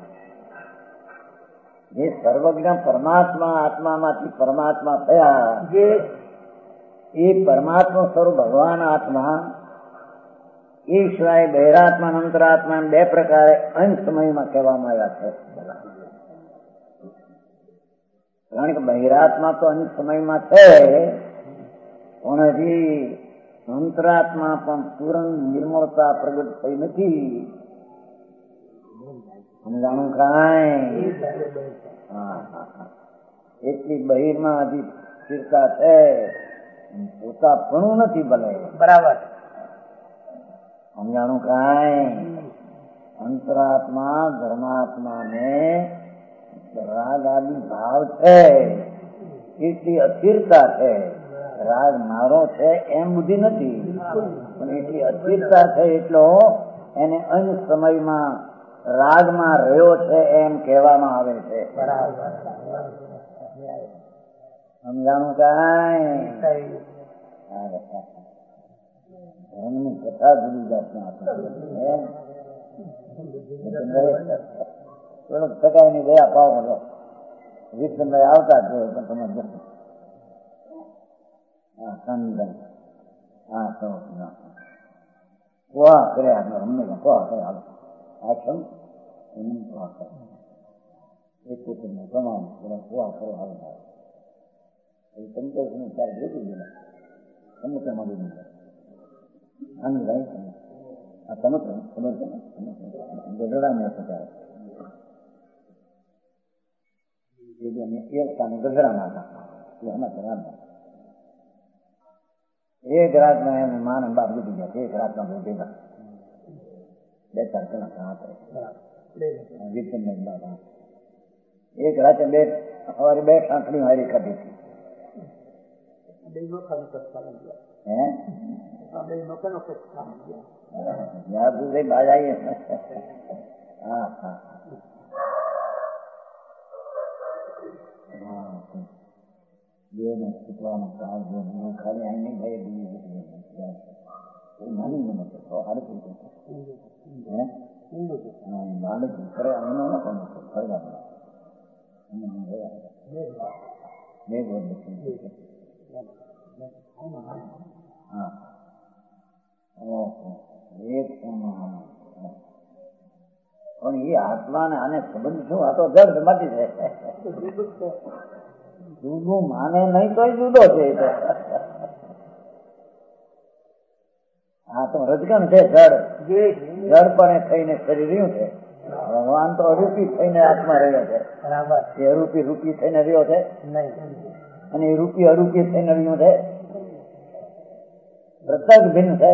જે સર્વજ્ઞ પરમાત્મા આત્મામાંથી પરમાત્મા થયા, એ પરમાત્મા સ્વરૂપ ભગવાન આત્મા એ સિવાય બહિરાત્મા અંતરાત્મા 2 પ્રકારે અંત સમયમાં કહેવામાં આવ્યા છે. કારણ કે બહિરાત્મા તો અંત સમયમાં છે, પણ હજી અંતરાત્મા પણ પૂર્ણ નિર્મળતા પ્રગટ થઈ નથી. સમજાણું કાંઈ? એટલી બહિરમાં હજી સ્થિરતા છે, પોતા પણ નથી ભલે. બરાબર. સમજાણું કાંઈ? અંતરાત્મા ધર્માત્મા ને રાગ આદિ ભાવ છે, એટલી અસ્થિરતા છે. રાગ મારો છે એમ બુદ્ધિ નથી, પણ એટલી અસ્થિરતા છે એટલો એને અંત સમયમાં રાગમાં રહ્યો છે એમ કહેવામાં આવે છે. સમજાણું કાંઈ? ધર્મની કથા જુદી જાતના થોડોક ટકાઈની દયા પાવો છો. વિષ્ણુભાઈ આવતા જ હોય પણ તમે જશો. હા સંદાય હા તો કોહા કર્યા અમને કોહા કર્યા આશ્રમ એને કોહા કર્યા એ કુટુંબને તમામ બધા કોહા કરવા આવે એ સંતોષને ત્યારે જોતી ગયેલા સમુદ્ર મળી ગયા આની ભાઈ આ સમુદ્ર ખબર છે ને ગઢડાને હતા ગજરામાં હતા એમાં જવાના એક રાતમાં એમ માને બાપ લીધી ગયા. એક રાતમાં બહુ ભેગા 2-4 કલાક હાથ એક રાતે સવારે 2 સાંકડી હારી કાઢી હતી. यहाँ दूसरे बाज आइए। हाँ हाँ ये मैं कितना खाली आई नहीं भाई मानी नहीं तो हर कोई है माने करे आना ना कौन कर रहा मैं बोल हाँ एक પણ એ આત્મા ને આને સંબંધ શું? આ તો જડ મટી જાય. જુદું માને નહીં તો જુદો છે. આ તો રજગણ છે. જડ પણ થઈને શરીર રહ્યું છે. ભગવાન તો અરૂપી થઈને આત્મા રહ્યો છે. એ અરૂપી રૂપી થઈને રહ્યો છે અને એ રૂપી અરૂપી થઈને રહ્યું છે. પ્રત્યક્ષ ભિન્ન છે.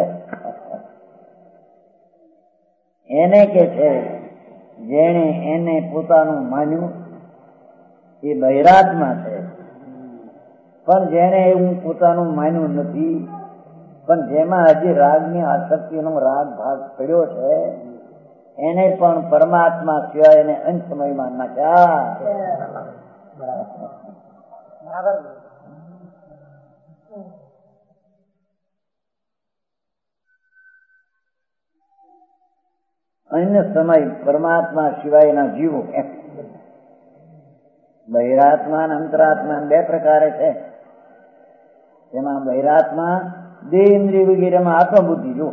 એને કે છે જેણે એને પોતાનું માન્યું એ બહિરાત્મા છે. પણ જેણે એવું પોતાનું માન્યું નથી, પણ જેમાં હજી રાગની આસક્તિનો રાગ ભાગ પડ્યો છે, એને પણ પરમાત્મા સિવાય એને અંત સમયમાં નાખ્યા. અન્ય સમય પરમાત્મા સિવાયના જીવો બહિરાત્મા અને અંતરાત્મા બે પ્રકારે છે. તેમાં બહિરાત્મા દેહ ઇન્દ્રિય વગેરેમાં આત્મબુદ્ધિ જો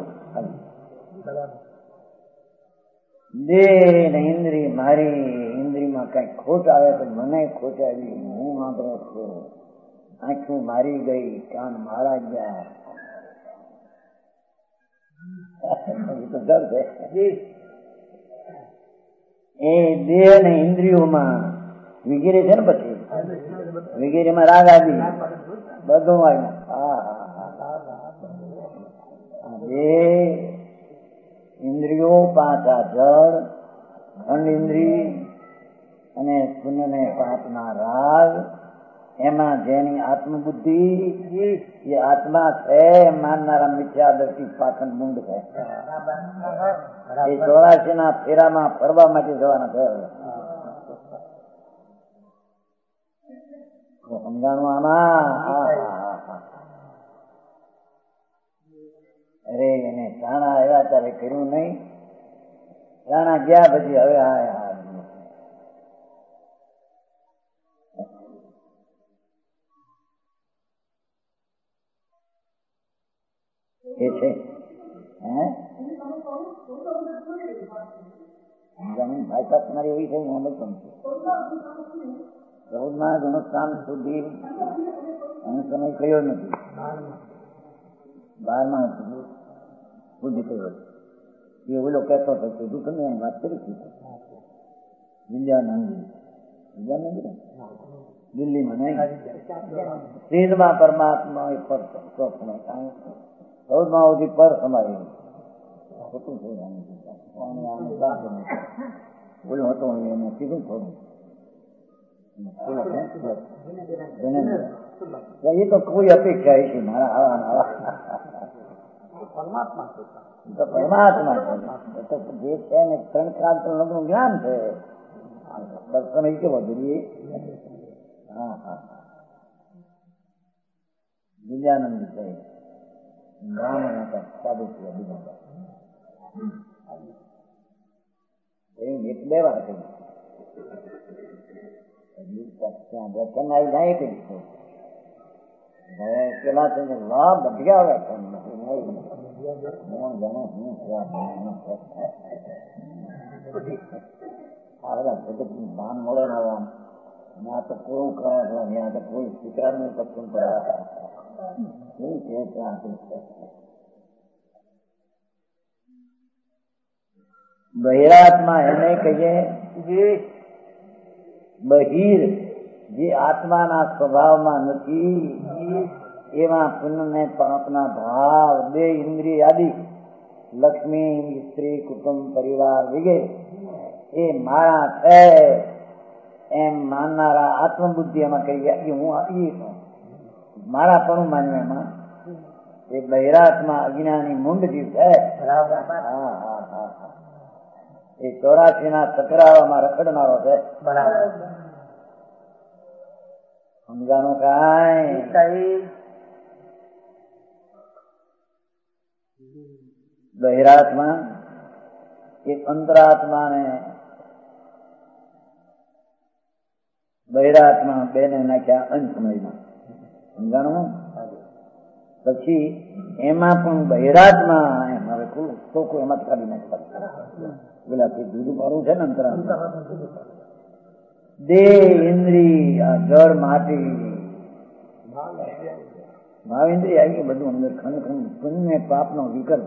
દેહ ને ઇન્દ્રિય મારી ઇન્દ્રિયમાં કઈ ખોટ આવે તો મને ખોટ આવી, હું વાંધો છું, આંખું મારી ગઈ, કાન મારા ગયા, તો ડર છે. એ દેહ ને ઇન્દ્રિયોમાં વગેરે છે ને પછી વગેરેમાં રાગ આવી બધું દેહ ઇન્દ્રિયો પાંચા જળ ખંડ ઇન્દ્રિય અને પુણ્ય ને પાપના રાગ, એમાં જેની આત્મબુદ્ધિ એ આત્મા છે માનનારા મિથ્યા દ્રષ્ટિ પાચન મૂંડ છે. એ 84 ના ફેરામાં ફરવા માટે જવાના છે. સમજાણું આમાં? અરે એને ચાણા આવ્યા ત્યારે કર્યું નહીં, ચાણા ગયા પછી હવે એ છે. ભાષા તમારી એવી છે, હું સમજતો નથી. 14મા ગુણસ્થાન સુધી એનો સમય કયો નથી. 12મા સુધી કયો એ ઓલો કહેતો હતો કે તમે એમ વાત કરી હતી વિદ્યાનંદ દિલ્હીમાં નહીં, 13મા પરમાત્મા એ પર 14મા સુધી પર સમાય ખોટું થયું. બોલો હતો એને કીધું થોડું એ તો કોઈ અપેક્ષા છે મારા આવા પરમાત્મા છે. જે છે ને 3 ક્રાંતિ નું જ્ઞાન છે. દર્શન કેવો જોઈએ? હા હા વિદ્યાનંદ છે. સાબુ બીજા 1-2 વાર કહ્યું ત્યાં દર્શન આવી જાય કે પેલા છે ને લાભ બધી આવે ભાન મળે ને ત્યાં તો પૂરું કરે ત્યાં તો કોઈ સ્વીકાર નહીં પસંદ કરે. બહિરાત્મા એને કહીએ બહિર જે આત્માના સ્વભાવમાં નથી, એમાં પુણ્ય ને પાપના ભાવ, દેહ ઇન્દ્રિય આદિ, લક્ષ્મી સ્ત્રી કુટુંબ પરિવાર વગેરે એ મારા છે એમ માનનારા આત્મબુદ્ધિ એમાં કહી ગયા હું મારા પણ માન્યું એમાં એ એ બહિરાત્મા અજ્ઞાની મૂંડ જીવ છે. એ 84 ના ચક્રાવામાં રખડનારો છે. સમજાનું કાંઈ? બહિરાત્મા એક અંતરાત્મા ને બહિરાત્મા બેને નાખ્યા અંશમયમાં. સમજાણું? પછી એમાં પણ બહિરાત્મા એમ હવે ચોખ્ખું એમાંથી કાઢી નાખતા પેલાથી જુદું પાડવું છે ને અંતરાત્મા. દેહ ઇન્દ્રિય આ જળ માટી ભાવેન્દ્રિય આવી બધું અંદર ખંડ પુણ્ય પાપનો વિકલ્પ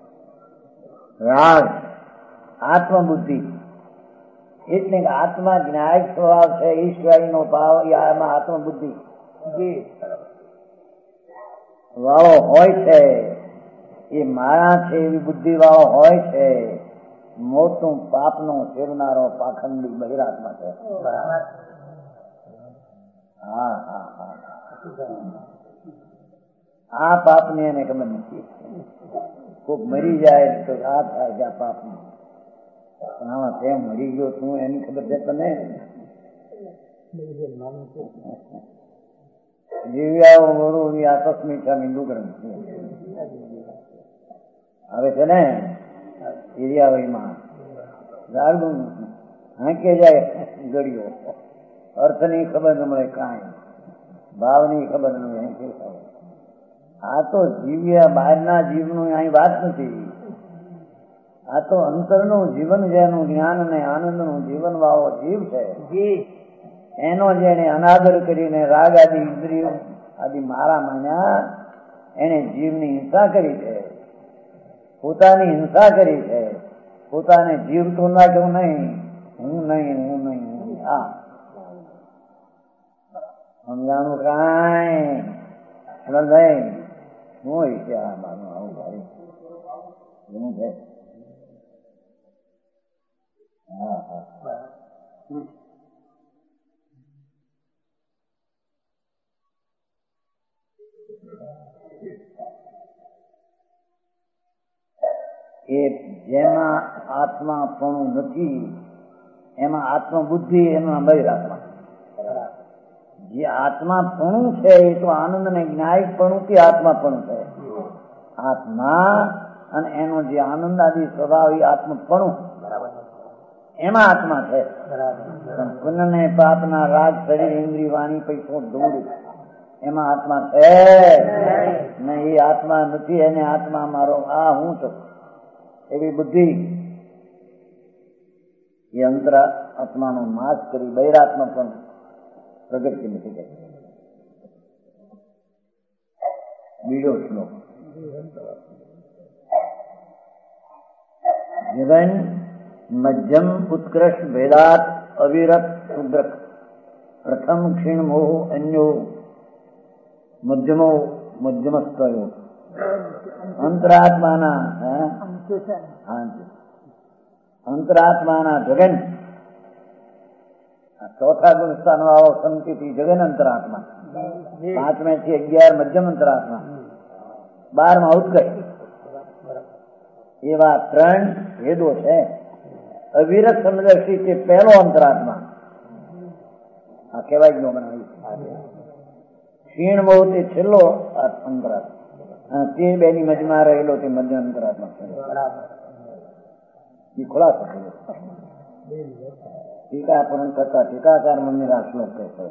રાગ આત્મબુદ્ધિ એટલે આત્મા જ્ઞાયક સ્વભાવ છે. ઈશ્વરીનો ભાવ એમાં આત્મબુદ્ધિ વાળો હોય છે. એ મારા છે એવી બુદ્ધિ વાળો હોય છે. મોટું પાપનો સેવનારો પાખંડી બહિરાત્મા છે. હા હા હા આ પાપની એને ખબર નથી. કોક મરી જાય તો આ થાય કે આ પાપનું આમાં કેમ મરી ગયો તું એની ખબર છે તને? જીવ્યાઓ વડું આકસ્મિકતા મીંડુકરણ આવે છે ને હિરિયાવહીમાં ઝાડું હાંકે જાય ગળ્યો. અર્થની ખબર ન મળે કાંઈ, ભાવની ખબર ન મળે. આ તો જીવ્યા બહારના જીવનું અહીં વાત નથી. આ તો અંતરનું જીવન જેનું જ્ઞાન અને આનંદનું જીવન વાળો જીવ છે. એનો જેને અનાદર કરીને રાગ આદિ ઇન્દ્રિયો આદિ મારા માન્યા એને જીવની હિંસા કરી છે. પોતાની હિંસા કરી છે. પોતાને જીવતું નાખ્યું નહીં. હું નહીં હું નહીં હું. હા સમજાણું કાંઈ? નહીં શું હોય છે આ માનું આવું ભાઈ શું છે? હા હા એ જેમાં આત્માપણું નથી એમાં આત્મબુદ્ધિ એમાં બહિરાત્મા. જે આત્માપણું છે એ તો આનંદ ને જ્ઞાયકપણું કે આત્માપણું છે. આત્મા અને એનો જે આનંદ આદિ સ્વભાવ એ આત્મપણું એમાં આત્મા છે. પુણ્ય ને પાપના રાગ શરીર ઇન્દ્રિય વાણી પૈસો દૂર એમાં આત્મા છે ને. એ આત્મા નથી. એને આત્મા મારો આ હું છું એવી બુદ્ધિ એ અંતર આત્માનો નાશ કરી બહિરાત્મા પણ પ્રગતિ નથી કરી. બીજો શ્લોક જીવન મધ્યમ ઉત્કૃષ્ટ ભેદાત અવિરત શુદ્રક પ્રથમ ક્ષીણ મોહ અન્યો મધ્યમો મધ્યમસ્તયો અંતરાત્માના અંતરાત્માના જગન ચોથા ગુણસ્થાન વાળો સંકેતી જગન અંતરાત્મા 5 થી 11 મધ્યમ અંતરાત્મા 12 ઉત્કર્ષ એવા 3 ભેદો છે. અવિરત સમદર્શી કે પહેલો અંતરાત્મા આ કહેવાય જ ન બનાવી. ક્ષીણ બહુ તે છેલ્લો અંતરાત્મા તે બેની મધ્યમાં રહેલો તે મધ્ય અંતરાત્મા એ ખુલાસો ટીકા પણ કરતા ટીકાકાર મંદિર આ શ્લોક કહે છે.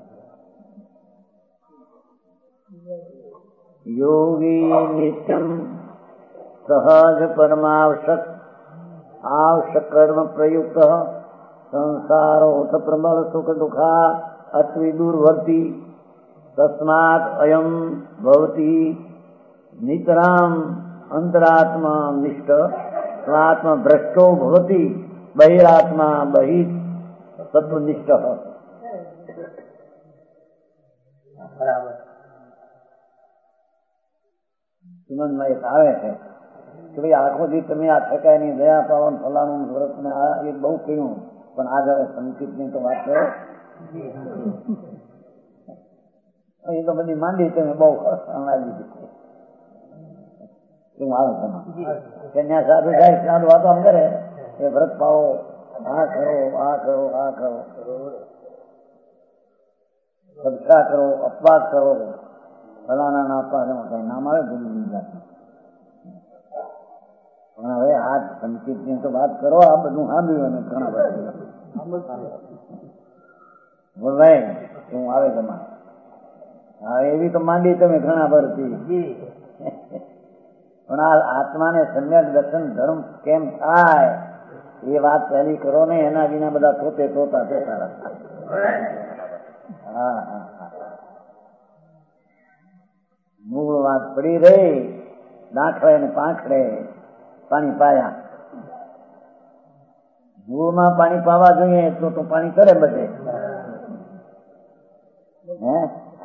યોગી નિત્યમ સહજ પરમાવશ્યક આવશ્યક કર્મ પ્રયુક્ત સંસારોથ પ્રબળ સુખ દુઃખા અતિ દૂરવર્તી તસ્માત અયમ ભવતી નિતરામ અંતરાત્મા નિષ્ઠ સ્વાત્મા ભ્રષ્ટો ભવતી બહિરાત્મા બહિ સત્વનિષ્ઠ. બરાબર જીવનમાં એક આવે છે કે ભાઈ આખો દી તમે આ ઠેકાયની દયા પાવન ફલાણું વ્રત ને આ એ બહુ કહ્યું પણ આજ હવે સંકિતની તો વાત છે. એ તો બધી માંડી તમે બહુ હલાવી દીધી. શું આવે તમારે ત્યાં સાધુ જાય સાધુ વાતો આમ કરે એ વ્રત પાવો, આ કરો, આ કરો, આ કરો, સદકા કરો, અપવાદ કરો, ફલાના ના અપવાદ નામ આવે ભૂલી જાતે. પણ હવે આ સંકેત ની તો વાત કરો, આ બધું સાંભળ્યું અને ઘણા બધા બોલાય શું આવે તમારે. હા એવી તો માંડી તમે ઘણા ભરતી, પણ આ આત્માને સમ્યક દર્શન ધર્મ કેમ થાય એ વાત પહેલી કરો ને, એના વિના બધા પોતે પોતા જતા રહેતા. હા હા મૂળ વાત પડી રહી, દાખલે ને પાંખડે પાણી પાયા. મૂળમાં પાણી પાવા જોઈએ એટલું તો પાણી કરે બધે. હે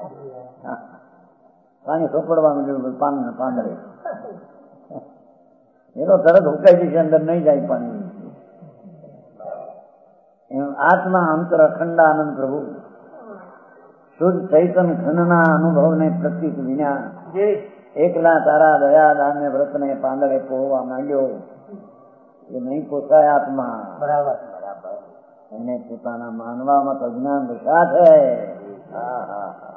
પાણી સોપડવાનું જોયું પાન પાંદડે એ તો તરત હુકાઈ જશે, અંદર નહીં જાય પાણી. આત્મા અંતર અખંડાનંદ પ્રભુ શુદ્ધ ચૈતન ઘનના અનુભવને પ્રતીક વિના એકલા તારા દયા દાન વ્રત ને પાંદડે પોહવા માંડ્યો એ નહીં પોસાય આત્મા. બરાબર બરાબર. એને પોતાના માનવામાં તો અજ્ઞાન દશા છે. હા હા હા.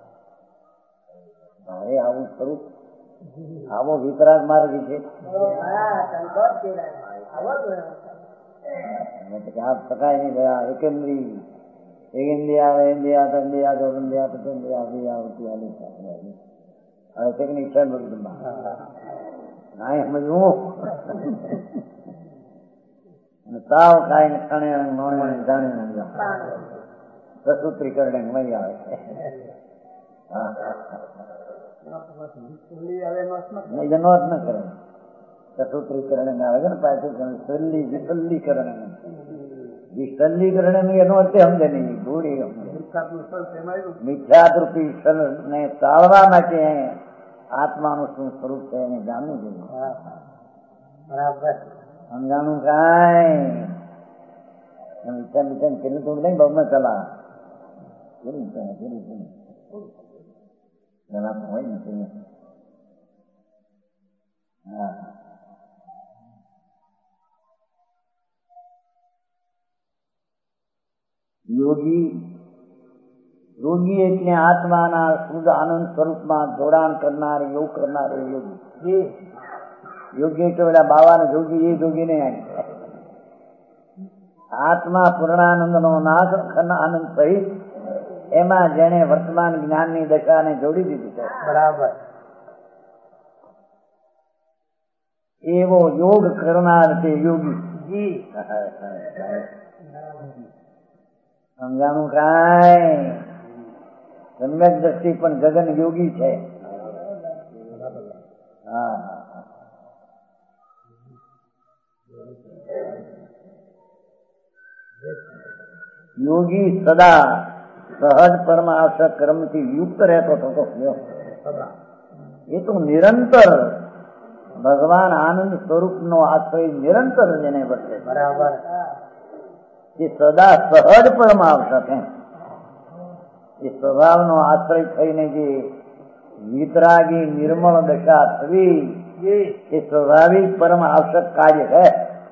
મારે આવું સ્વરૂપ, આવો વિતરાગ માર્ગ છે. આપ શકાય નહીં ગયા એકેન્દ્રી એક ઇન્ડિયા આવે, ઇન્ડિયા તો ઇન્ડિયા તો ઇન્ડિયા તો ઇન્ડિયા હવે ટેકનિક છે બધું ના સમજવું. તાવ ખાઈને ખાણે જાણે પ્રસૂત્રી કરડે મળી આવે. નોટ ન કરે પ્રસૂત્રી કરડે આવે છે ને પાછું વિસલ્લીકરણ. વિસલ્લીકરણ એનો અર્થ સમજે નહીં, ભૂરી મિથ્યાદૃતિ ને ટાળવા માટે આત્માનું શું સ્વરૂપ છે એને જાણવું જોઈએ. બરાબર સમજાણું કાંઈ મીઠા મીઠા કેટલું થોડું નહીં બહુ ચલા હોય ને. હા યોગી એટલે આત્માના શુદ્ધ આનંદ સ્વરૂપમાં જોડાણ કરનાર, યોગ કરનાર યોગી. યોગી એટલે બધા બાવાના જોગી, એ જોગી નહીં આવી. આત્મા પૂર્ણાનંદ નો નાશ આનંદ સહિત એમાં જેને વર્તમાન જ્ઞાનની દશાને જોડી દીધી છે. બરાબર. એવો યોગ કરનાર તે યોગી. સમજાણું કાંઈ સમ્યક દ્રષ્ટિ પણ ગગન યોગી છે. હા યોગી સદા સહજ પરમાર્થ કર્મથી યુક્ત રહેતો થતો. એ તો નિરંતર ભગવાન આનંદ સ્વરૂપ નો આશ્રય નિરંતર જેને વર્તે. બરાબર. એ સદા સહજ પરમાર્થ એમ એ સ્વભાવનો આશ્રય થઈને જે વિતરાગી નિર્મળ દશા થવી એ સ્વાભાવિક પરમ આવશ્યક કાર્ય છે.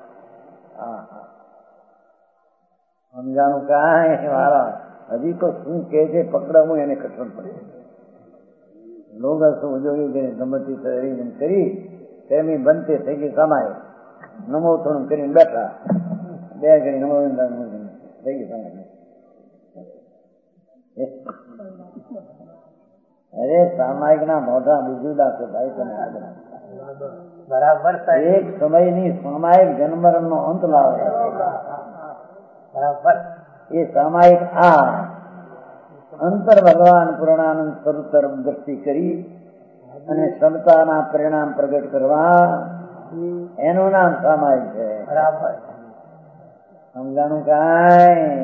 સમજાણું કાંઈ મારા હજી તો શું કે છે પકડાવું એને કઠણ પડે. લોગ શું જોયું કે ગમતી શરીર કરી તેની બનતે થઈ ગઈ સમાય નમો થોડું કરીને બેઠા બે ઘડી નમો થઈ ગઈ સમાય. અરે સામાયિક ના મોઢા બીજું દાખલ ભાઈ તમે બરાબર. એક સમયની સામાયિક જન્મરણ નો અંત લાવે. બરાબર. એ સામાયિક આ અંતર ભગવાન પૂર્ણાનંદ સ્વરૂપ તરફ દ્રષ્ટિ કરી અને ક્ષમતાના પરિણામ પ્રગટ કરવા એનું નામ સામાયિક છે. બરાબર. સમજાણું કાંઈ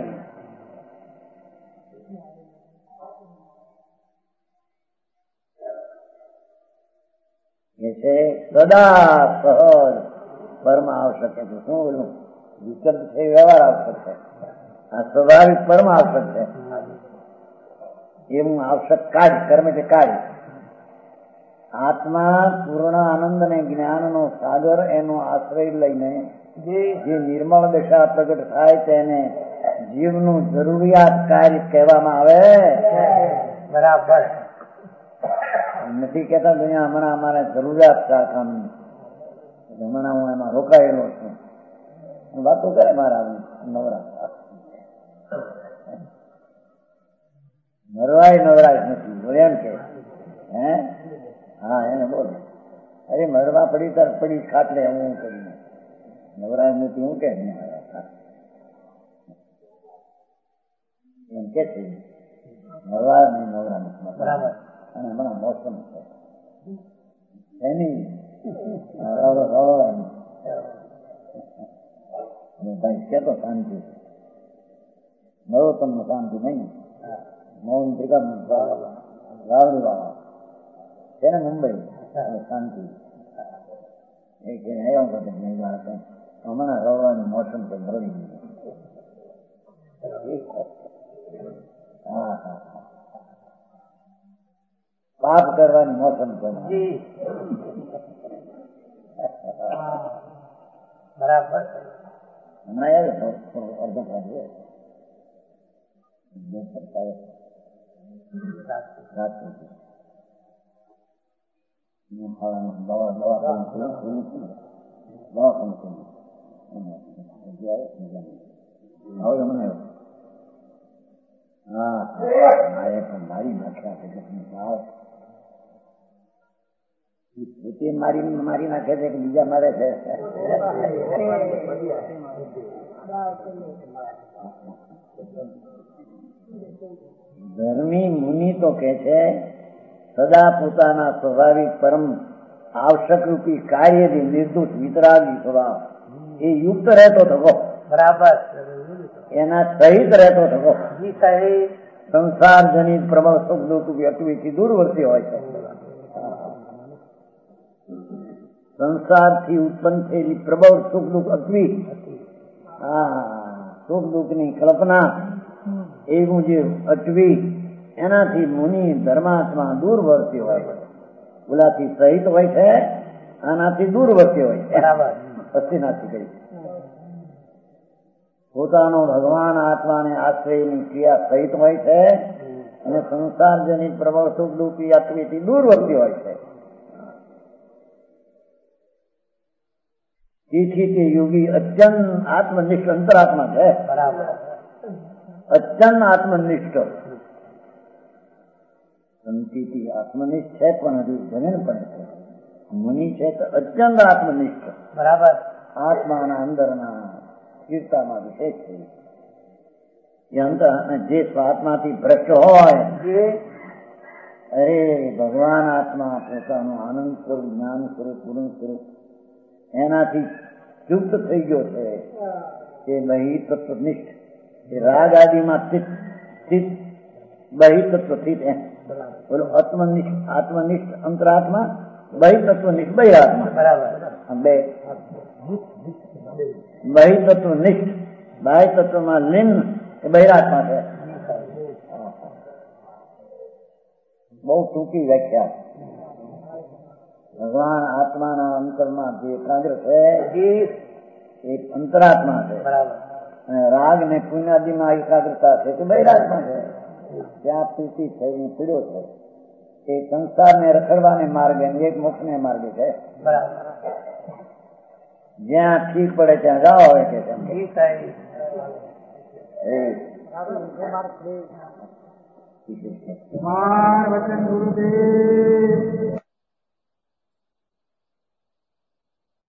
એ છે સદા સહજ પરમ આવશ્યક છે. શું બોલું વિકલ્પ છે વ્યવહાર આવશ્યક છે. આ સ્વાભાવિક પરમ આવશ્યક છે. એવું આવશ્યક કાર્ય કર્મ છે કાર્ય આત્મા પૂર્ણ આનંદ અને જ્ઞાનનો સાગર એનો આશ્રય લઈને જે નિર્મળ દશા પ્રગટ થાય તેને જીવનું જરૂરિયાત કાર્ય કહેવામાં આવે. બરાબર. નથી કેતા દુનિયા હમણાં અમારે જરૂરિયાત શાખાની હમણાં હું એમાં રોકાયેલો છું. વાતો કરે મારા નવરા મરવાય નવરાશ નથી બોલે એમ કે હે હા એને બોલે અરે મરવા પડી તાર પડી ખાટલે હું કરીને નવરાશ નથી હું કે એમ કે છે મરવા નહીં નવરા નથી બરાબર. અને હમણાં મોસમ છે એની કેતો શાંતિ મળો તમને શાંતિ નહીં મૌન રાવડી વાળા છે ને મુંબઈ શાંતિ એ કે હમણાં રવવાની મોસમ તો મળી હા હા પાપ કરવાની મોસમ છે બરાબર. હમણાં યાર અડધો કાઢીએ મારી નાખ્યા મારી નાખે છે કે બીજા મારે છે. ધર્મી મુનિ તો કે છે સદા પોતાના સ્વાભાવિક પરમ આવશ્યક રૂપી કાર્યથી નિર્દોષ વિતરાગી સ્વભાવ એ યુક્ત રહેતો થકો. બરાબર. એના સહિત રહેતો થકો. સંસાર જનિત પ્રબળ સુખ દુઃખ વ્યક્તિથી દૂરવર્તી હોય છે. સંસારથી ઉત્પન્ન થયેલી પ્રબળ સુખ દુઃખ અટવી સુખ દુઃખ ની કલ્પના એવું જે અટવી એનાથી મુનિ ધર્માત્મા દૂરવર્તી હોય છે. ઓલાથી સહિત હોય છે આનાથી દૂરવર્તી હોય છે. પછીનાથી કહી પોતાનો ભગવાન આત્માને આશ્રયની ક્રિયા સહિત હોય છે અને સંસાર જનિત પ્રબળ સુખ દુઃખી અટવીથી દૂરવર્તી હોય છે. તેથી તે યોગી અત્યંત આત્મનિષ્ઠ અંતરાત્મા છે. અત્યંત આત્મનિષ્ઠ સંતિ આત્મનિષ્ઠ છે પણ હજુ જમીન પણ છે. મુનિ છે તો અત્યંત આત્મનિષ્ઠ બરાબર. આત્માના અંદરના સ્થિરતામાં વિશેષ છે. એ અંતર જે સ્વાત્માથી ભ્રષ્ટ હોય અરે ભગવાન આત્મા પોતાનું આનંદ સ્વરૂપ જ્ઞાન સ્વરૂપ પૂર્ણ સ્વરૂપ એનાથી યુક્ત થઈ ગયો છે. તે બહિ તત્વનિષ્ઠ એ રાગ આદિમાં સ્થિત બહિ તત્વ સ્થિત એમ બોલો આત્મનિષ્ઠ અંતરાત્મા બહિ તત્વનિષ્ઠ બહિરાત્મા બરાબર. બે બહિ તત્વનિષ્ઠ બાહ્ય તત્વમાં લીન એ બહિરાત્મા છે. બહુ ટૂંકી વ્યાખ્યા. ભગવાન આત્માના અંતરમાં જે એકાગ્ર છે એ અંતરાત્મા છે. અને રાગ ને પુણ્યાદિમાં એકાગ્રતા છે તે બહિરાત્મા છે. ત્યાં પ્રીતિ થઈને પીડ્યો છે એ સંસારને રખડવાને માર્ગે એક મોક્ષને માર્ગે છે. જ્યાં ઠીક પડે ત્યાં જાઓ હોય કે વચન ગુરુદેવ